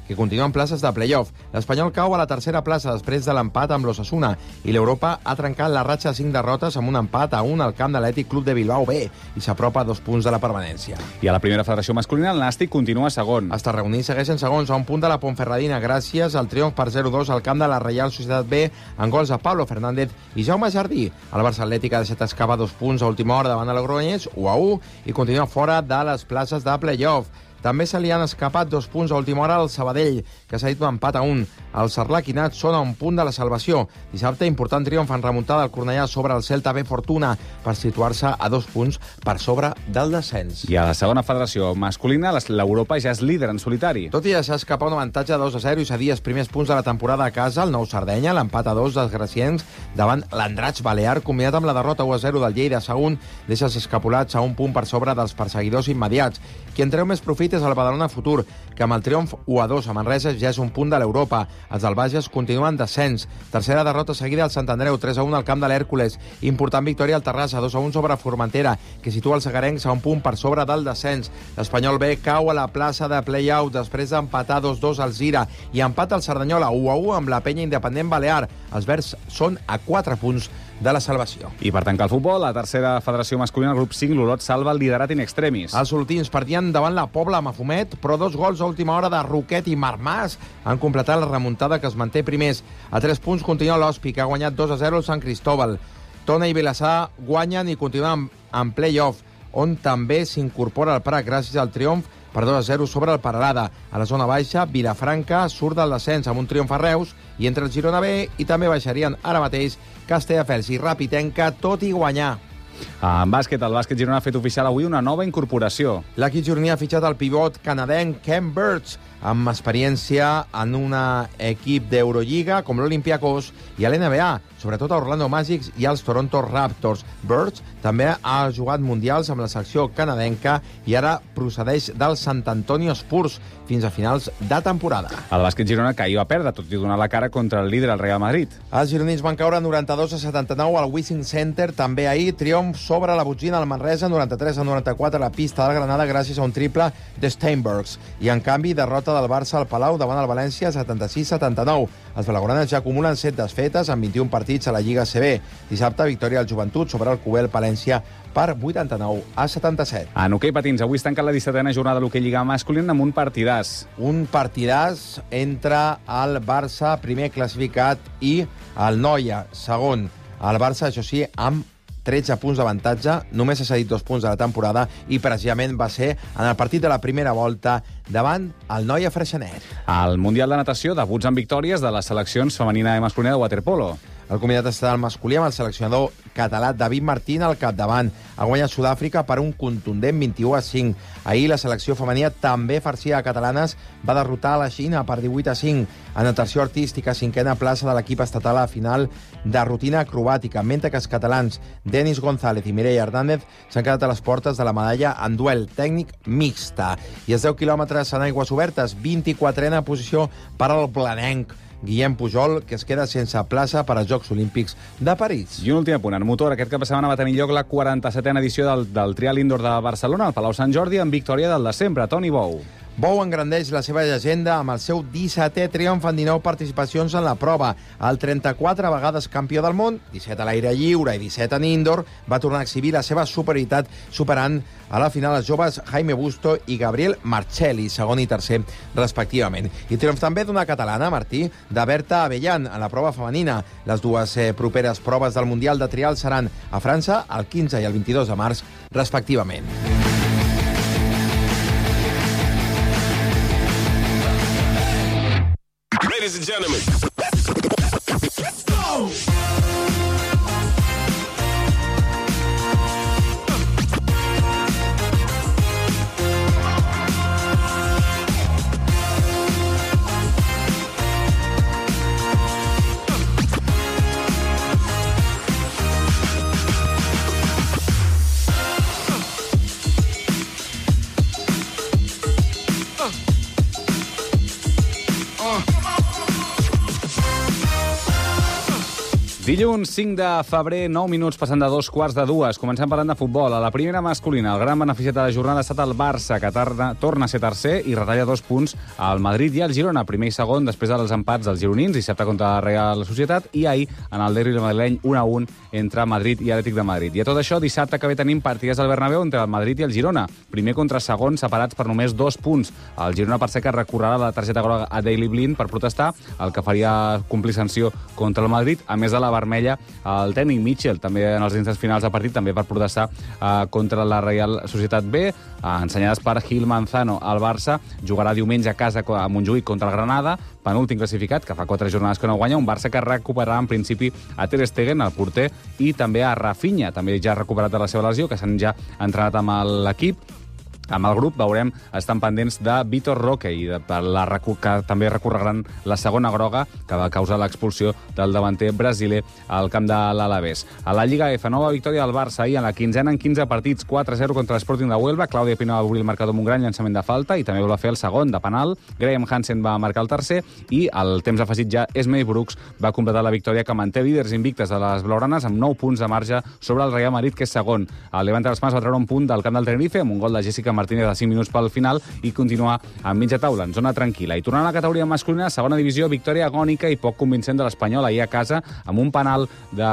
que continuen places de play-off. L'Espanyol cau a la tercera plaça després de l'empat amb l'Osasuna i l'Europa ha trencat la ratxa de 5 derrotes amb un empat a 1 al camp de l'Atlètic Club de Bilbao B i s'apropa a 2 punts de la permanència. I a la primera federació masculina, el Nàstic continua segon. Els tarragonins segueixen segons a un punt de la Ponferradina gràcies al triomf per 0-2 al camp de la Reial Societat B en gols de Pablo Fernández i Jaume Jardí. El Barça Atlètic ha deixat escapar 2 punts a última hora davant de l'Agroanyés, 1-1, i continua fora de les places de play-off. També se li han escapat 2 punts a última hora al Sabadell, que s'ha dit un empat a 1. El Sarlaquinat són a un punt de la salvació. Dissabte, important triomf en remuntada del Cornellà sobre el Celta B Fortuna per situar-se a 2 punts per sobre del descens. I a la segona federació masculina, l'Europa ja és líder en solitari. Tot i deixar escapar un avantatge de 2-0 i cedir els primers punts de la temporada a casa, el Nou Sardenya, l'empat a 2 dels graciens davant l'Andratx Balear, combinat amb la derrota 1-0 del Lleida segon, deixa els escapulats a un punt per sobre dels perseguidors immediats. Qui en treu més profit és el Badalona Futur, que amb el triomf 1-2 a Manresa ja és un punt de l'Europa. Els del Bages continuen descens. Tercera derrota seguida al Sant Andreu, 3-1 al camp de l'Hèrcules. Important victòria al Terrassa, 2-1 sobre Formentera, que situa els agarencs a un punt per sobre del descens. L'Espanyol B cau a la plaça de play-out després d'empatar 2-2 al Zira i empata el Cerdanyola 1-1 amb la Penya Independent Balear. Els verds són a 4 punts de la salvació. I per tancar el futbol, la tercera federació masculina, el grup 5, l'Olot salva el liderat in extremis. Els olotins perdien davant la Pobla amb Mafumet, però 2 gols a última hora de Roquet i Marmàs han completat la remuntada que es manté primers. A 3 punts continua l'Hospi, que ha guanyat 2-0 al Sant Cristóbal. Tona i Vilassar guanyen i continuen en play-off, on també s'incorpora el Prat gràcies al triomf per 2-0 sobre el Peralada. A la zona baixa, Vilafranca surt del descens amb un triomf a Reus i entra el Girona B i també baixarien ara mateix Castelldefels i Rapitenca, tot i guanyar. En bàsquet, el bàsquet Girona ha fet oficial avui una nova incorporació. L'equip gironí ha fitxat el pivot canadenc Ken Burch, amb experiència en un equip d'Eurolliga com l'Olympiacos i a l'NBA, sobretot a Orlando Magic i als Toronto Raptors. Burch també ha jugat mundials amb la selecció canadenca i ara procedeix del Sant Antonio Spurs fins a finals de temporada. El bàsquet Girona, que ahir va perdre, tot i donar la cara contra el líder, el Real Madrid. Els gironins van caure 92-79 al Wishing Center, també ahir triomf sobre la Botzina al Manresa, 93-94 a la pista del Granada gràcies a un triple de Steinbergs. I en canvi, derrota del Barça al Palau davant el València 76-79. Els blaugranes ja acumulen 7 desfetes en 21 partits a la Lliga CB. Dissabte, victòria del Joventut sobre el Cubel Palència per 89-77. En hoquei patins, avui es tanca la 17a jornada de l'hoquei Lliga masculina amb un partidàs. Un partidàs entre el Barça, primer classificat, i el Noia, segon. El Barça, això sí, amb 13 punts d'avantatge, només ha cedit 2 punts de la temporada i precisament va ser en el partit de la primera volta davant el Noia Freixenet. Al Mundial de Natació, debuts en victòries de les seleccions femenina i masculina de waterpolo. El comitat estatal masculí amb el seleccionador català David Martín al capdavant. Ha guanyat Sud-àfrica per un contundent 21-5. Ahir la selecció femenina també farcia de catalanes va derrotar la Xina per 18-5. En natació artística, 5a plaça de l'equip estatal a la final de rutina acrobàtica, mentre que els catalans Denis González i Mireia Hernández s'han quedat a les portes de la medalla en duel tècnic mixta. I els 10 quilòmetres en aigües obertes, 24a posició per al blanenc Guillem Pujol, que es queda sense plaça per als Jocs Olímpics de París. I un últim apunt. En motor, aquest cap de setmana va tenir lloc la 47a edició del Trial Indoor de Barcelona, al Palau Sant Jordi, amb victòria del de sempre, Toni Bou. Bou engrandeix la seva llegenda amb el seu 17è triomf en 19 participacions en la prova. El 34 vegades campió del món, 17 a l'aire lliure i 17 en indoor, va tornar a exhibir la seva superioritat superant a la final els joves Jaime Busto i Gabriel Marcelli, segon i tercer, respectivament. I triomf també d'una catalana, Martí, de Berta Avellan, en la prova femenina. Les dues properes proves del Mundial de Trial seran a França el 15 i el 22 de març, respectivament. Ladies and gentlemen, let's go! Dilluns 5 de febrer, 9 minuts passant de 2:15. Comencem parlant de futbol. A la primera masculina, el gran beneficiat de la jornada ha estat el Barça, que torna a ser tercer i retalla 2 punts al Madrid i al Girona, primer i segon, després dels empats dels gironins, dissabte contra la Real Societat, i ahir en el derbi madrileny 1-1 entre Madrid i Atlètic de Madrid. I a tot això, dissabte que ve tenim partides al Bernabéu entre el Madrid i el Girona, primer contra segon, separats per només 2 punts. El Girona, per ser que recorrerà la targeta groga a Daley Blind per protestar, el que faria complir sanció contra el Madrid, a més de la vermella el tècnic Mitchell, també en els instants finals de partit, també per protestar contra la Real Societat B, ensenyades per Gil Manzano. El Barça jugarà diumenge a casa a Montjuïc contra el Granada, penúltim classificat, que fa 4 jornades que no guanya, un Barça que recuperarà en principi a Ter Stegen, el porter, i també a Rafinha, també ja recuperat de la seva lesió, que s'han ja entrenat amb l'equip. Amb el grup veurem, estan pendents de Vitor Roque i que també recorreran la segona groga que va causar l'expulsió del davanter brasiler al camp de l'Alavés. A la Lliga F, nova victòria del Barça ahir en la quinzena en 15 partits, 4-0 contra l'Sporting de Huelva. Clàudia Pina va obrir el marcador amb un gran llançament de falta i també va fer el segon de penal. Graham Hansen va marcar el tercer i al temps afegit ja Esmei Brooks va completar la victòria que manté líders invictes de les blaugranes amb 9 punts de marge sobre el Real Madrid, que és segon. El Levante de les Mas va treure un punt del camp del Tenerife amb un gol de Jessica Martínez de 5 minuts pel final i continuar amb mitja taula, en zona tranquil·la. I tornant a la categoria masculina, segona divisió, victòria agònica i poc convincent de l'Espanyol ahir a casa, amb un penal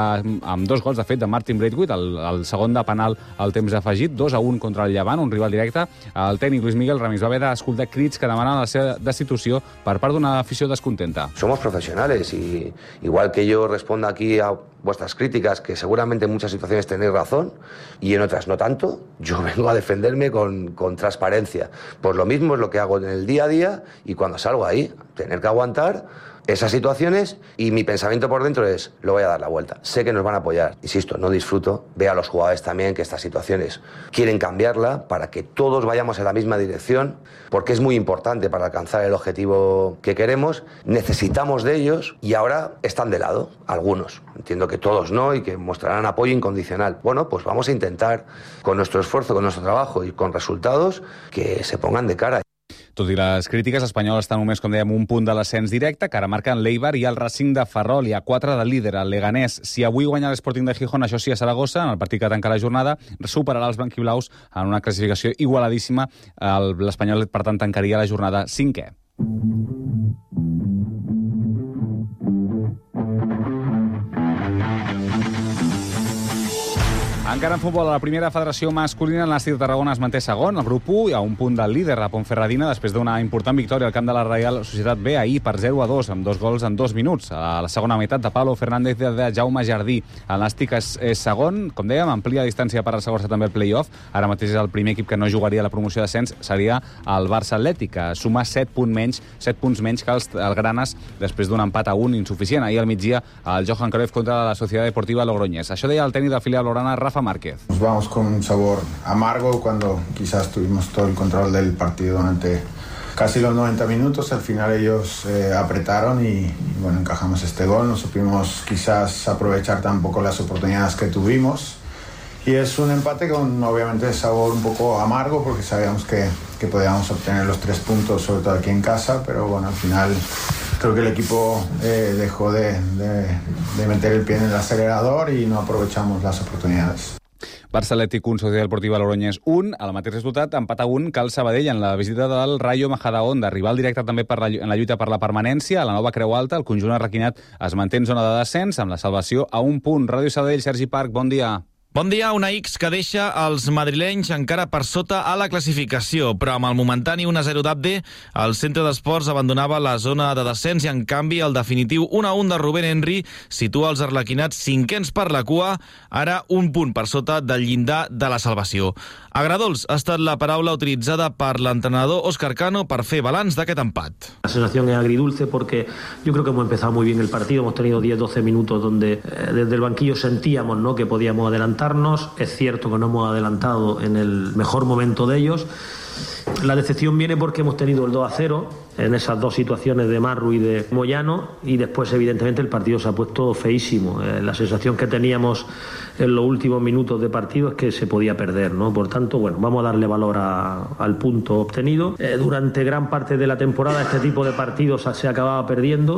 amb 2 gols, de fet, de Martin Braithwaite, el segon de penal al temps afegit, 2-1 contra el Llevant, un rival directe. El tècnic Luis Miguel Ramis va haver d'escoltar crits que demanen la seva destitució per part d'una afició descontenta. Somos profesionales y igual que yo respondo aquí a vuestras críticas, que seguramente en muchas situaciones tenéis razón y en otras no tanto, yo vengo a defenderme con transparencia. Pues lo mismo es lo que hago en el día a día y cuando salgo ahí, tener que aguantar esas situaciones y mi pensamiento por dentro es, lo voy a dar la vuelta. Sé que nos van a apoyar, insisto, no disfruto. Veo a los jugadores también que estas situaciones quieren cambiarla para que todos vayamos en la misma dirección, porque es muy importante para alcanzar el objetivo que queremos. Necesitamos de ellos y ahora están de lado, algunos. Entiendo que todos no y que mostrarán apoyo incondicional. Bueno, pues vamos a intentar, con nuestro esfuerzo, con nuestro trabajo y con resultados, que se pongan de cara. Tot i les crítiques, l'Espanyol està només, com dèiem, un punt de l'ascens directe, que ara marquen l'Eibar i el Racing de Ferrol. Hi ha 4 de líder, el Leganés. Si avui guanya l'Sporting de Gijón, això sí, a Saragossa, en el partit que tanca la jornada, superarà els blanquiblaus en una classificació igualadíssima. L'Espanyol, per tant, tancaria la jornada 5è. Encara en futbol, a la primera federació masculina, el Nàstic de Tarragona es manté segon, el grup 1, a un punt del líder, la Ponferradina, després d'una important victòria al camp de la Real Societat B ahir per 0-2, amb 2 gols en 2 minuts. A la segona meitat de Pablo Fernández de Jaume Jardí. El Nàstic és segon, com dèiem, amplia distància per assegurar-se també el play-off. Ara mateix és el primer equip que no jugaria la promoció d'ascens, seria el Barça Atlètic, que suma 7 punts menys que el Granes després d'un empat a 1 insuficient. Ahir al migdia, el Johan Cruyff contra la Sociedad Deportiva Logroñés. Això deia el tècnic de filial blaugrana, Rafa Márquez. Nos vamos con un sabor amargo cuando quizás tuvimos todo el control del partido durante casi los 90 minutos. Al final ellos apretaron y bueno, encajamos este gol. No supimos quizás aprovechar tampoco las oportunidades que tuvimos. Y es un empate con obviamente sabor un poco amargo porque sabíamos que podíamos obtener los 3 puntos, sobre todo aquí en casa, pero bueno, al final creo que el equipo dejó de meter el pie en el acelerador y no aprovechamos las oportunidades. Barça Atlètic 1, Societat Deportiva Logroñés 1. A la mateix resultat, empat a 1 cal Sabadell en la visita del Rayo Majadahonda. Rival directe també en la lluita per la permanència. A la nova Creu Alta, el conjunt arraquinat es manté en zona de descens amb la salvació a 1 punt. Ràdio Sabadell, Sergi Parc, bon dia. Bon dia, una X que deixa els madrilenys encara per sota a la classificació, però amb el momentani 1-0 d'Abde, el centre d'esports abandonava la zona de descens i, en canvi, el definitiu 1-1 de Rubén Henry situa els arlequinats cinquens per la cua, ara un punt per sota del llindar de la salvació. Agradols ha estat la paraula utilitzada per l'entrenador Óscar Cano per fer balanç d'aquest empat. La sensación es agridulce porque yo creo que hemos empezado muy bien el partido, hemos tenido 10-12 minutos donde desde el banquillo sentíamos, ¿no?, que podíamos adelantar. Es cierto que no hemos adelantado en el mejor momento de ellos. La decepción viene porque hemos tenido el 2-0 en esas dos situaciones de Marru y de Moyano, y después evidentemente el partido se ha puesto feísimo. La sensación que teníamos en los últimos minutos de partido es que se podía perder, ¿no? Por tanto, bueno, vamos a darle valor al punto obtenido. Durante gran parte de la temporada este tipo de partidos se acababa perdiendo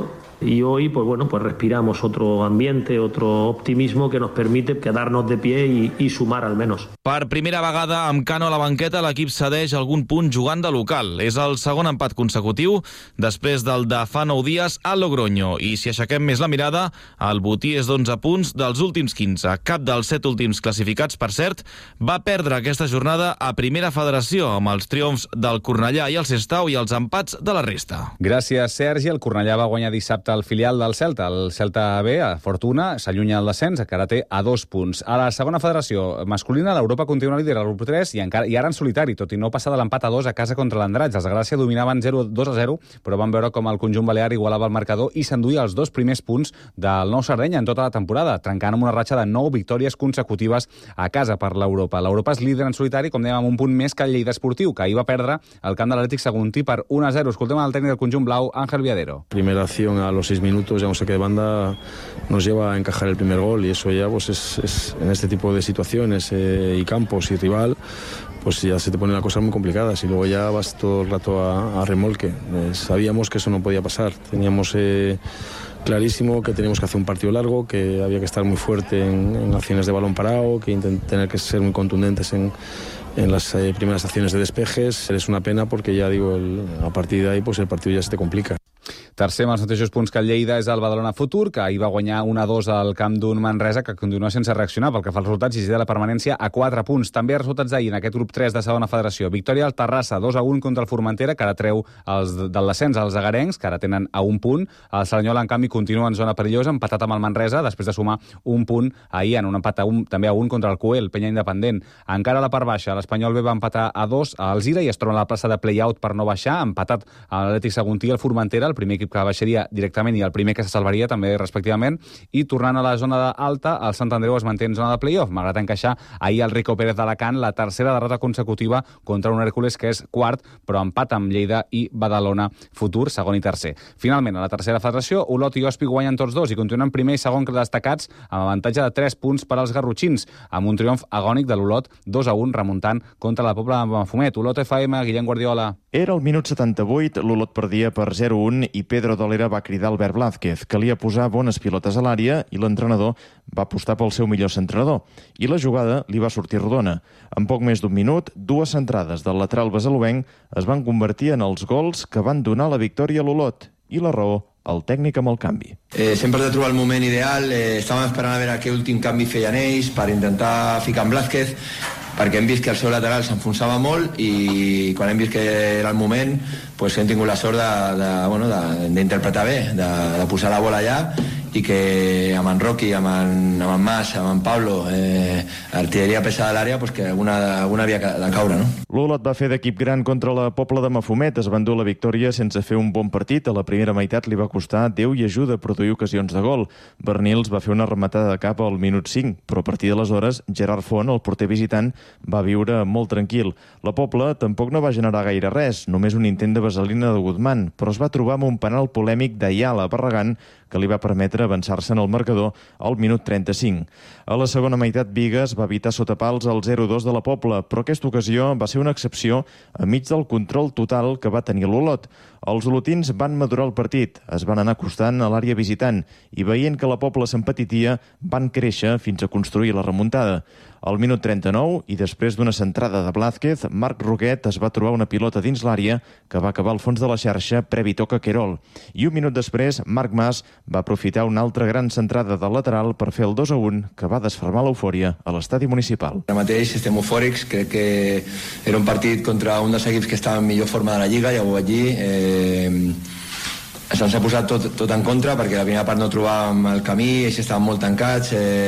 Y hoy, pues bueno, pues respiramos otro ambiente, otro optimismo que nos permite quedarnos de pie y sumar al menos. Per primera vegada amb Cano a la banqueta, l'equip cedeix algun punt jugant de local. És el segon empat consecutiu després del de fa 9 dies al Logroño. I si aixequem més la mirada, el botí és d'11 punts dels últims 15. Cap dels 7 últims classificats, per cert, va perdre aquesta jornada a Primera Federació, amb els triomfs del Cornellà i el Sestao i els empats de la resta. Gràcies, Sergi. El Cornellà va guanyar dissabte el filial del Celta. El Celta B, a Fortuna, s'allunya al descens, que ara té a 2 punts. A la segona federació masculina, l'Europa continua líder al grup 3 i ara en solitari, tot i no passar de l'empat a 2 a casa contra l'Andratx. Els de Gràcia dominaven 2-0, però van veure com el conjunt balear igualava el marcador i s'enduia els 2 primers punts del Nou Sardenya en tota la temporada, trencant amb una ratxa de 9 victòries consecutives a casa per l'Europa. L'Europa és líder en solitari, com dèiem, amb un punt més que el Lleida Esportiu, que ahir va perdre el camp de l'Atlètic Saguntí per 1-0. Escoltem el tècnic del conjunt blau, Ángel Viadero. Primera acción a los 6 minutos, ya un saque de banda nos lleva a encajar el primer gol y eso ya pues es en este tipo de situaciones y campos y rival, pues ya se te ponen las cosas muy complicadas y luego ya vas todo el rato a remolque. Sabíamos que eso no podía pasar, teníamos clarísimo que teníamos que hacer un partido largo, que había que estar muy fuerte en acciones de balón parado, que tener que ser muy contundentes en las primeras acciones de despejes. Es una pena porque ya digo, a partir de ahí pues el partido ya se te complica. Tercer amb els mateixos punts que el Lleida és el Badalona Futur, que ahir va guanyar 1-2 al camp d'un Manresa que continua sense reaccionar pel que fa als resultats i de la permanència a 4 punts. També resultats d'ahir en aquest grup 3 de segona federació. Victòria al Terrassa, 2-1 contra el Formentera, que ara treu del descens als agarencs, que ara tenen a 1 punt. El Cerdanyola, en canvi, continua en zona perillosa, empatat amb el Manresa, després de sumar un punt ahir en un empat també a 1 contra el Coel, Penya Independent. Encara a la part baixa, l'Espanyol B va empatar a 2 a Alzira i es troba a la plaça de play-out per no baixar, empatat a l'Atlètic Saguntí i el Formentera, el primer equip que baixaria directament i el primer que se salvaria també respectivament, i tornant a la zona alta, el Sant Andreu es manté en zona de play-off, malgrat encaixar ahir el Rico Pérez d'Alacant la tercera derrota consecutiva contra un Hèrcules que és quart, però empat amb Lleida i Badalona Futur, segon i tercer. Finalment, a la tercera federació, Olot i Ospi guanyen tots dos i continuen primer i segon destacats amb avantatge de 3 punts per als garrotxins, amb un triomf agònic de l'Olot 2-1 remuntant contra la Pobla de Mafumet. Olot FM, Guillem Guardiola. Era el minut 78, l'Olot perdia per 0-1 i Pedro Dolera va cridar Albert Blázquez. Calia posar bones pilotes a l'àrea i l'entrenador va apostar pel seu millor centrenador. I la jugada li va sortir rodona. En poc més d'un minut, 2 centrades del lateral besaluenc es van convertir en els gols que van donar la victòria a l'Olot. I la raó, el tècnic amb el canvi. Sempre de trobar el moment ideal, estàvem esperant a veure quin últim canvi feien ells per intentar ficar en Blázquez, perquè hem vist que el seu lateral s'enfonsava molt i quan hem vist que era el moment doncs hem tingut la sort d'interpretar bé, de posar la bola allà i que amb en Rocky, amb en Mas, amb en Pablo, artilleria pesada a l'àrea, que alguna havia de caure, no? L'Olot va fer d'equip gran contra la Pobla de Mafumet, es va endur la victòria sense fer un bon partit. A la primera meitat li va costar Déu i ajuda a produir ocasions de gol. Bernils va fer una rematada de cap al minut 5, però a partir d'aleshores Gerard Font, el porter visitant, va viure molt tranquil. La Pobla tampoc no va generar gaire res, només un intent de vaselina de Guzmán, però es va trobar amb un penal polèmic d'Ayala a Barragán que li va permetre avançar-se en el marcador al minut 35. A la segona meitat, Bigues va evitar sota pals el 0-2 de la Pobla, però aquesta ocasió va ser una excepció enmig del control total que va tenir l'Olot. Els olotins van madurar el partit, es van anar acostant a l'àrea visitant i veient que la Pobla s'empetitia, van créixer fins a construir la remuntada. Al minut 39, i després d'una centrada de Blázquez, Marc Roquet es va trobar una pilota dins l'àrea que va acabar al fons de la xarxa previ toc a Querol. I un minut després, Marc Mas va aprofitar una altra gran centrada del lateral per fer el 2-1 que va desfermar l'eufòria a l'estadi municipal. Ara mateix estem eufòrics, crec que era un partit contra un dels equips que estava en millor forma de la Lliga, ja ho vaig dir. Se'ns ha posat tot en contra perquè la primera part no trobàvem el camí, ells estaven molt tancats,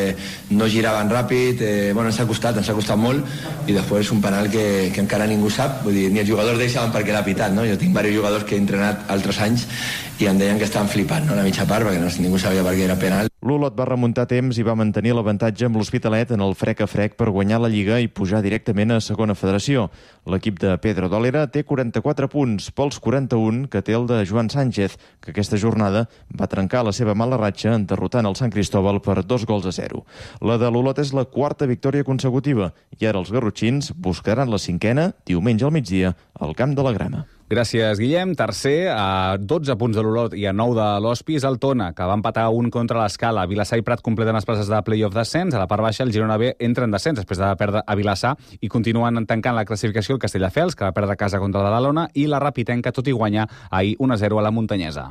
no giraven ràpid, ens ha costat molt i després un penal que encara ningú sap, vull dir, ni els jugadors d'ells saben per què l'ha pitat, no? Jo tinc diversos jugadors que he entrenat altres anys i em deien que estaven flipant, no? La mitja part, perquè ningú sabia per què era penal. L'Olot va remuntar temps i va mantenir l'avantatge amb l'Hospitalet en el frec a frec per guanyar la Lliga i pujar directament a segona federació. L'equip de Pedro Dolera té 44 punts, pels 41 que té el de Joan Sánchez, que aquesta jornada va trencar la seva mala ratxa derrotant el Sant Cristóbal per 2-0. La de l'Olot és la quarta victòria consecutiva i ara els garrotxins buscaran la 5ª diumenge al migdia al Camp de la Grama. Gràcies, Guillem. Tercer, a 12 punts de l'Olot i a 9 de l'Hospis, el Tona, que va empatar 1 contra l'Escala. Vilassar i Prat completen les places de play-off d'ascens. A la part baixa, el Girona B entra en descens després de perdre a Vilassar i continuen tancant la classificació el Castelldefels, que va perdre a casa contra la Badalona, i la Rapitenca, tot i guanyar ahir 1-0 a la Muntanyesa.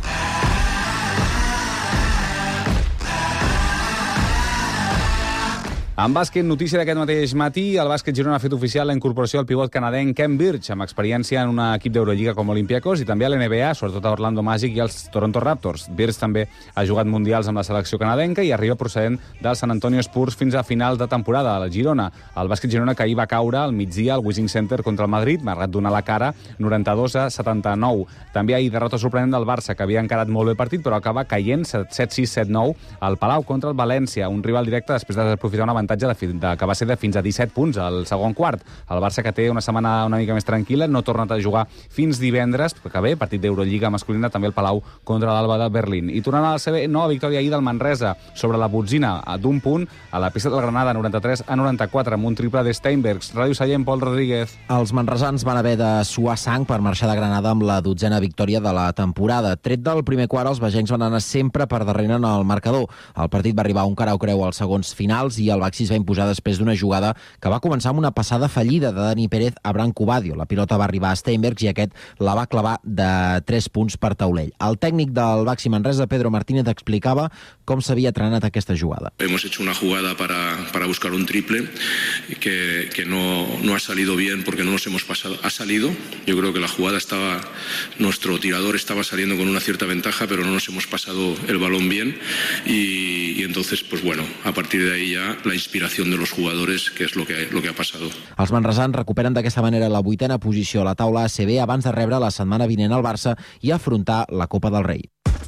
En bàsquet, notícia d'aquest mateix matí, el bàsquet Girona ha fet oficial la incorporació del pivot canadenc Khem Birch, amb experiència en un equip d'Eurolliga com Olympiacos i també a l'NBA, sobretot a Orlando Magic i als Toronto Raptors. Birch també ha jugat mundials amb la selecció canadenca i arriba procedent del San Antonio Spurs fins a final de temporada a la Girona. El bàsquet Girona, que ahir va caure al migdia al Wishing Center contra el Madrid, malgrat donar la cara 92-79. També ahir derrota sorprenent del Barça, que havia encarat molt bé el partit, però acaba caient 7-6, 7-9 al Palau contra el València, un rival directe després de desaprofitar un avantatge que va ser de fins a 17 punts al segon quart. El Barça, que té una setmana una mica més tranquil·la, no ha tornat a jugar fins divendres, que bé, partit d'Eurolliga masculina, també el Palau contra l'Alba de Berlín. I tornant a la CB, nova victòria ahir del Manresa sobre la Botzina d'un punt a la pista del Granada, 93-94, amb un triple de Steinbergs. Ràdio Sallent, Pol Rodríguez. Els manresans van haver de suar sang per marxar de Granada amb la 12a victòria de la temporada. Tret del primer quart, els bagencs van anar sempre per darrere en el marcador. El partit va arribar a un carau-creu als segons finals i el Baxi va imposar després d'una jugada que va començar amb una passada fallida de Dani Pérez a Branco Badio. La pilota va arribar a Steinbergs i aquest la va clavar de 3 punts per taulell. El tècnic del Baxi Manresa, Pedro Martínez, explicava com s'havia entrenat aquesta jugada. Hemos hecho una jugada para buscar un triple que no ha salido bien porque no nos hemos pasado. Ha salido, yo creo que la jugada nuestro tirador estaba saliendo con una cierta ventaja, pero no nos hemos pasado el balón bien y entonces, pues bueno, a partir de ahí ya la inspiración de los jugadores, que es lo que ha pasado. Els manresans recuperen d'aquesta manera la 8a posició a la taula ACB abans de rebre la setmana vinent al Barça i afrontar la Copa del Rei.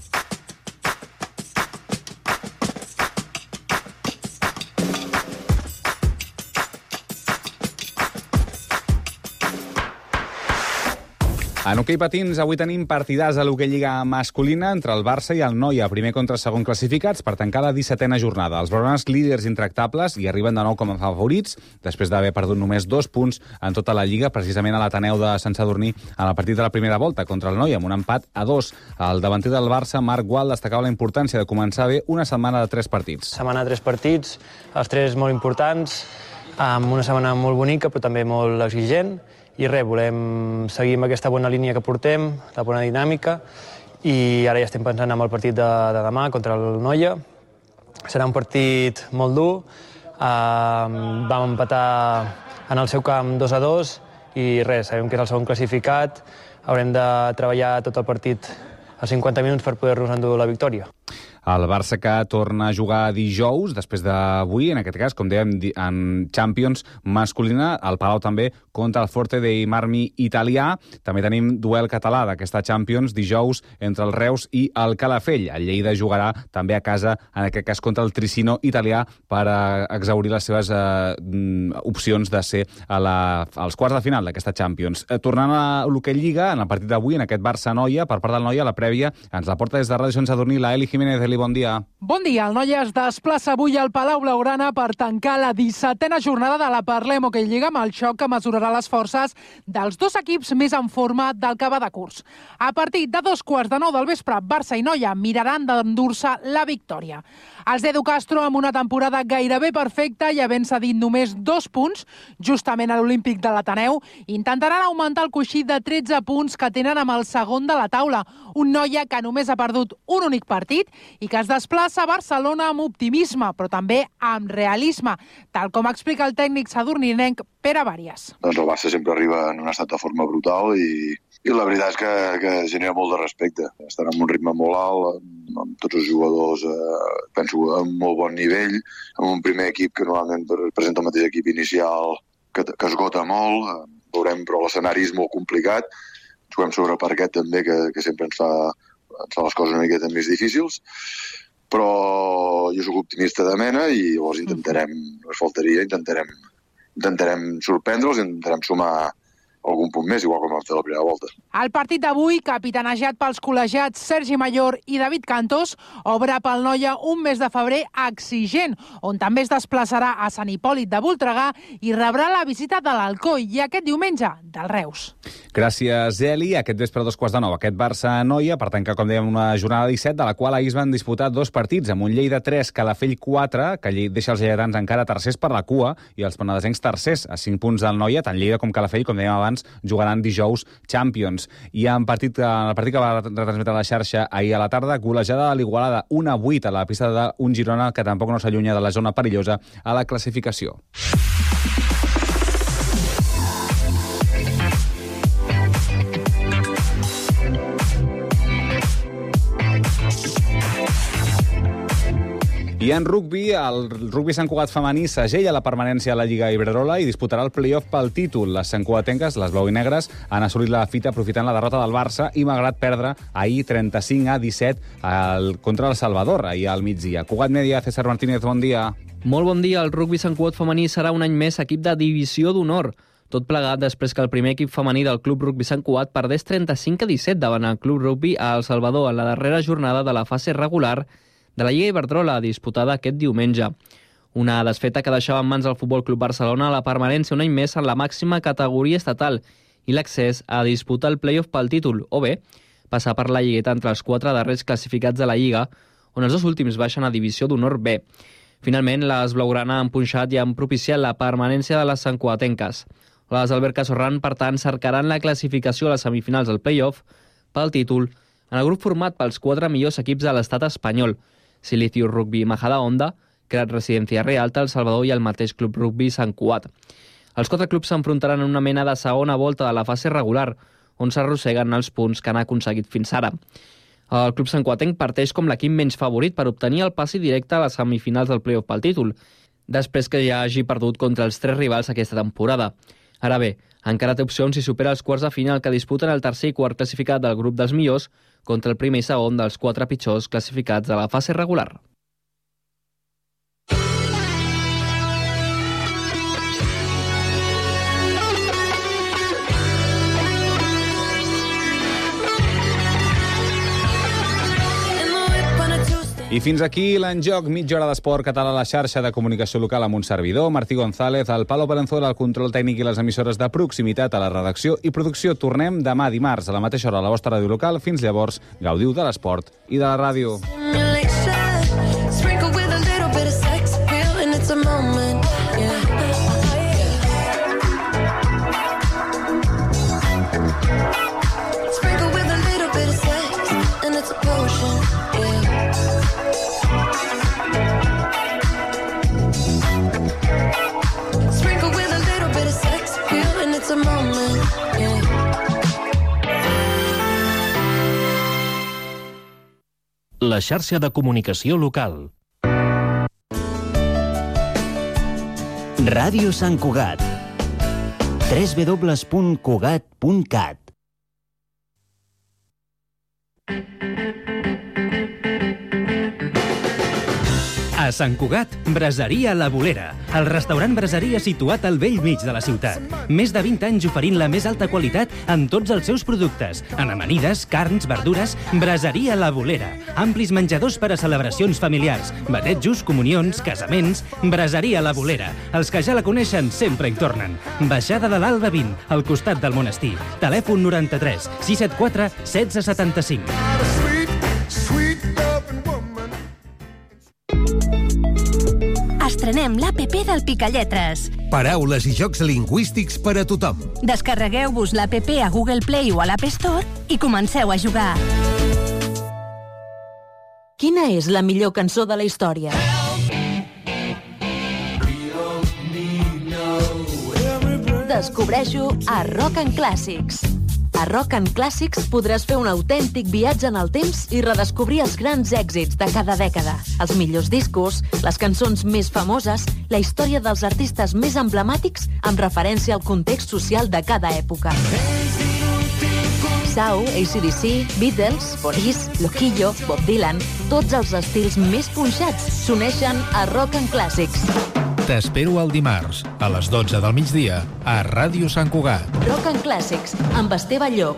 En hoquei patins, avui tenim partidars a l'hoquei lliga masculina entre el Barça i el Noia, primer contra segon classificats, per tancar la 17a jornada. Els blaugranes líders intractables i arriben de nou com a favorits, després d'haver perdut només 2 punts en tota la lliga, precisament a l'Ateneu de Sant Sadurní, en el partit de la primera volta contra el Noia, amb un empat a 2. El davanter del Barça, Marc Gual, destacava la importància de començar bé una setmana de 3 partits. Setmana de 3 partits, els 3 molt importants, amb una setmana molt bonica, però també molt exigent. I res, volem seguir amb aquesta bona línia que portem, la bona dinàmica, i ara ja estem pensant en el partit de demà contra el Noia. Serà un partit molt dur, vam empatar en el seu camp 2-2 i res, sabem que és el segon classificat, haurem de treballar tot el partit a 50 minuts per poder-nos endur la victòria. El Barça, que torna a jugar dijous, després d'avui, en aquest cas, com dèiem, en Champions masculina, al Palau també contra el Forte dei Marmi italià. També tenim duel català d'aquesta Champions dijous entre el Reus i el Calafell. El Lleida jugarà també a casa, en aquest cas contra el Tricino italià, per exaurir les seves opcions de ser als quarts de final d'aquesta Champions. Tornant a l'hoquei lliga, en el partit d'avui, en aquest Barça-Noia, per part del Noia, la prèvia ens la porta des de Ràdio Sant Sadurní la Eli Jiménez. Eli, bon dia. Bon dia. El Noia es desplaça avui al Palau Blaugrana per tancar la 17a jornada de la Parlem Hoquei Lliga amb el xoc que mesurarà les forces dels dos equips més en forma del que va de curs. A partir de 9:15 del vespre, Barça i Noia miraran d'endur-se la victòria. Els d'Edu Castro, amb una temporada gairebé perfecta i havent cedit només 2 punts, justament a l'Olímpic de l'Ateneu, intentaran augmentar el coixí de 13 punts que tenen amb el segon de la taula. Un Noia que només ha perdut un únic partit i que es desplaça a Barcelona amb optimisme, però també amb realisme, tal com explica el tècnic sadurninenc Pere Bàries. Doncs el Barça sempre arriba en un estat de forma brutal i la veritat és que genera molt de respecte. Estan en un ritme molt alt, amb tots els jugadors, penso, a un molt bon nivell, amb un primer equip que normalment presenta el mateix equip inicial que esgota molt. Veurem, però l'escenari és molt complicat. Juguem sobre el parquet també, que sempre ens fa les coses una miqueta més difícils, però jo soc optimista de mena i llavors intentarem sorprendre'ls, intentarem sumar algun punt més, igual com vam fer la primera volta. El partit d'avui, capitanejat pels col·legiats Sergi Mayor i David Cantos, obre pel Noia un mes de febrer exigent, on també es desplaçarà a Sant Hipòlit de Voltregà i rebrà la visita de l'Alcoi i aquest diumenge del Reus. Gràcies, Eli. Aquest vespre a 2:15, aquest Barça-Noia, per tancar, com dèiem, una jornada 17, de la qual ahir es van disputar 2 partits, amb un Lleida 3, Calafell 4, que deixa els lleidatans encara tercers per la cua, i els penedesencs tercers, a 5 punts del Noia. Tant Lleida com Calafell, com dèiem abans, jugaran dijous Champions. I en el partit que va retransmetre la xarxa ahir a la tarda, golejada de l'Igualada 1-8 a la pista d'un Girona que tampoc no s'allunya de la zona perillosa a la classificació. I en rugbi, el rugbi Sant Cugat femení segella la permanència a la Lliga Iberdrola i disputarà el play-off pel títol. Les santcugatenques, les blau i negres, han assolit la fita aprofitant la derrota del Barça i malgrat perdre ahir 35-17 contra el Salvador, ahir al migdia. Cugat Media, César Martínez, bon dia. Molt bon dia. El rugbi Sant Cugat femení serà un any més equip de divisió d'honor. Tot plegat després que el primer equip femení del Club Rugbi Sant Cugat perdés 35-17 davant el Club Rugbi a El Salvador en la darrera jornada de la fase regular de la Lliga Iberdrola, disputada aquest diumenge. Una desfeta que deixava en mans del Futbol Club Barcelona la permanència un any més en la màxima categoria estatal i l'accés a disputar el play-off pel títol, o bé passar per la lligueta entre els 4 darrers classificats de la Lliga, on els 2 últims baixen a divisió d'honor B. Finalment, les blaugrana han punxat i han propiciat la permanència de les santcugatenques. Les Albert Casorran, per tant, cercaran la classificació a les semifinals del play-off pel títol en el grup format pels 4 millors equips de l'estat espanyol, Silicio Rugby Majadahonda, Crat Residencia Realta, El Salvador i el mateix Club Rugby Sant Cugat. Els 4 clubs s'enfrontaran en una mena de segona volta de la fase regular, on s'arrosseguen els punts que han aconseguit fins ara. El Club Sant Cuatenc parteix com l'equip menys favorit per obtenir el passi directe a les semifinals del play-off pel títol, després que ja hagi perdut contra els 3 rivals aquesta temporada. Ara bé, encara té opcions si supera els quarts de final que disputen el tercer i quart classificat del grup dels millors contra el primer i segon dels 4 pitjors classificats de la fase regular. I fins aquí l'enjoc, mitja hora d'esport català a la xarxa de comunicació local amb un servidor, Martí González, el Palo Valenzuela, el control tècnic i les emissores de proximitat a la redacció i producció. Tornem demà dimarts a la mateixa hora a la vostra ràdio local. Fins llavors, gaudiu de l'esport i de la ràdio. La xarxa de comunicació local. Ràdio Sant Cugat. www.cugat.cat. A Sant Cugat, Braseria La Bolera, el restaurant braseria situat al vell mig de la ciutat. Més de 20 anys oferint la més alta qualitat en tots els seus productes, en amanides, carns, verdures. Braseria La Bolera, amplis menjadors per a celebracions familiars, batejos, comunions, casaments. Braseria La Bolera, els que ja la coneixen sempre hi tornen. Baixada de l'Alba 20, al costat del monestir. Telèfon 93 674 1675. Estrenem l'APP del Picalletres. Paraules i jocs lingüístics per a tothom. Descarregueu-vos l'APP a Google Play o a l'App Store i comenceu a jugar. Quina és la millor cançó de la història? Descobreix-ho a Rock and Classics. A Rock and Classics podràs fer un autèntic viatge en el temps i redescobrir els grans èxits de cada dècada, els millors discos, les cançons més famoses, la història dels artistes més emblemàtics amb referència al context social de cada època. Sau, AC/DC, Beatles, Police, Loquillo, Bob Dylan, tots els estils més punxats s'uneixen a Rock and Classics. T'espero el dimarts, a les 12 del migdia, a Ràdio Sant Cugat. Rock and Clàssics, amb Esteve Llop.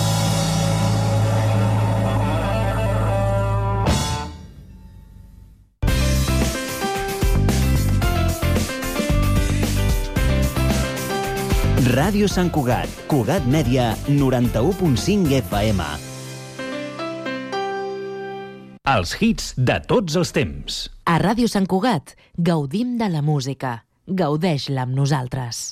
Ràdio Sant Cugat, Cugat Mèdia, 91.5 FM. Els hits de tots els temps. A Ràdio Sant Cugat, gaudim de la música. Gaudeix-la amb nosaltres.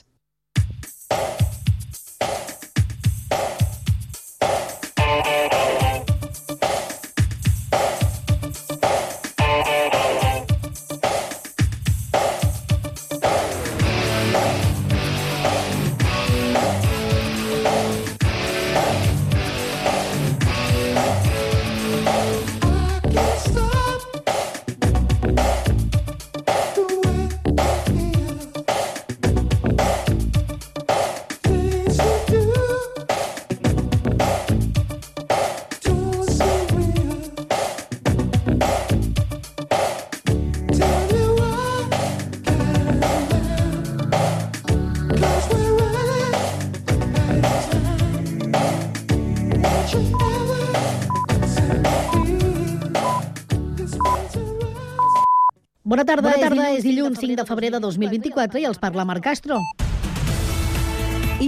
Bona tarda, és dilluns 5 de febrer de 2024 i els parla Marc Castro.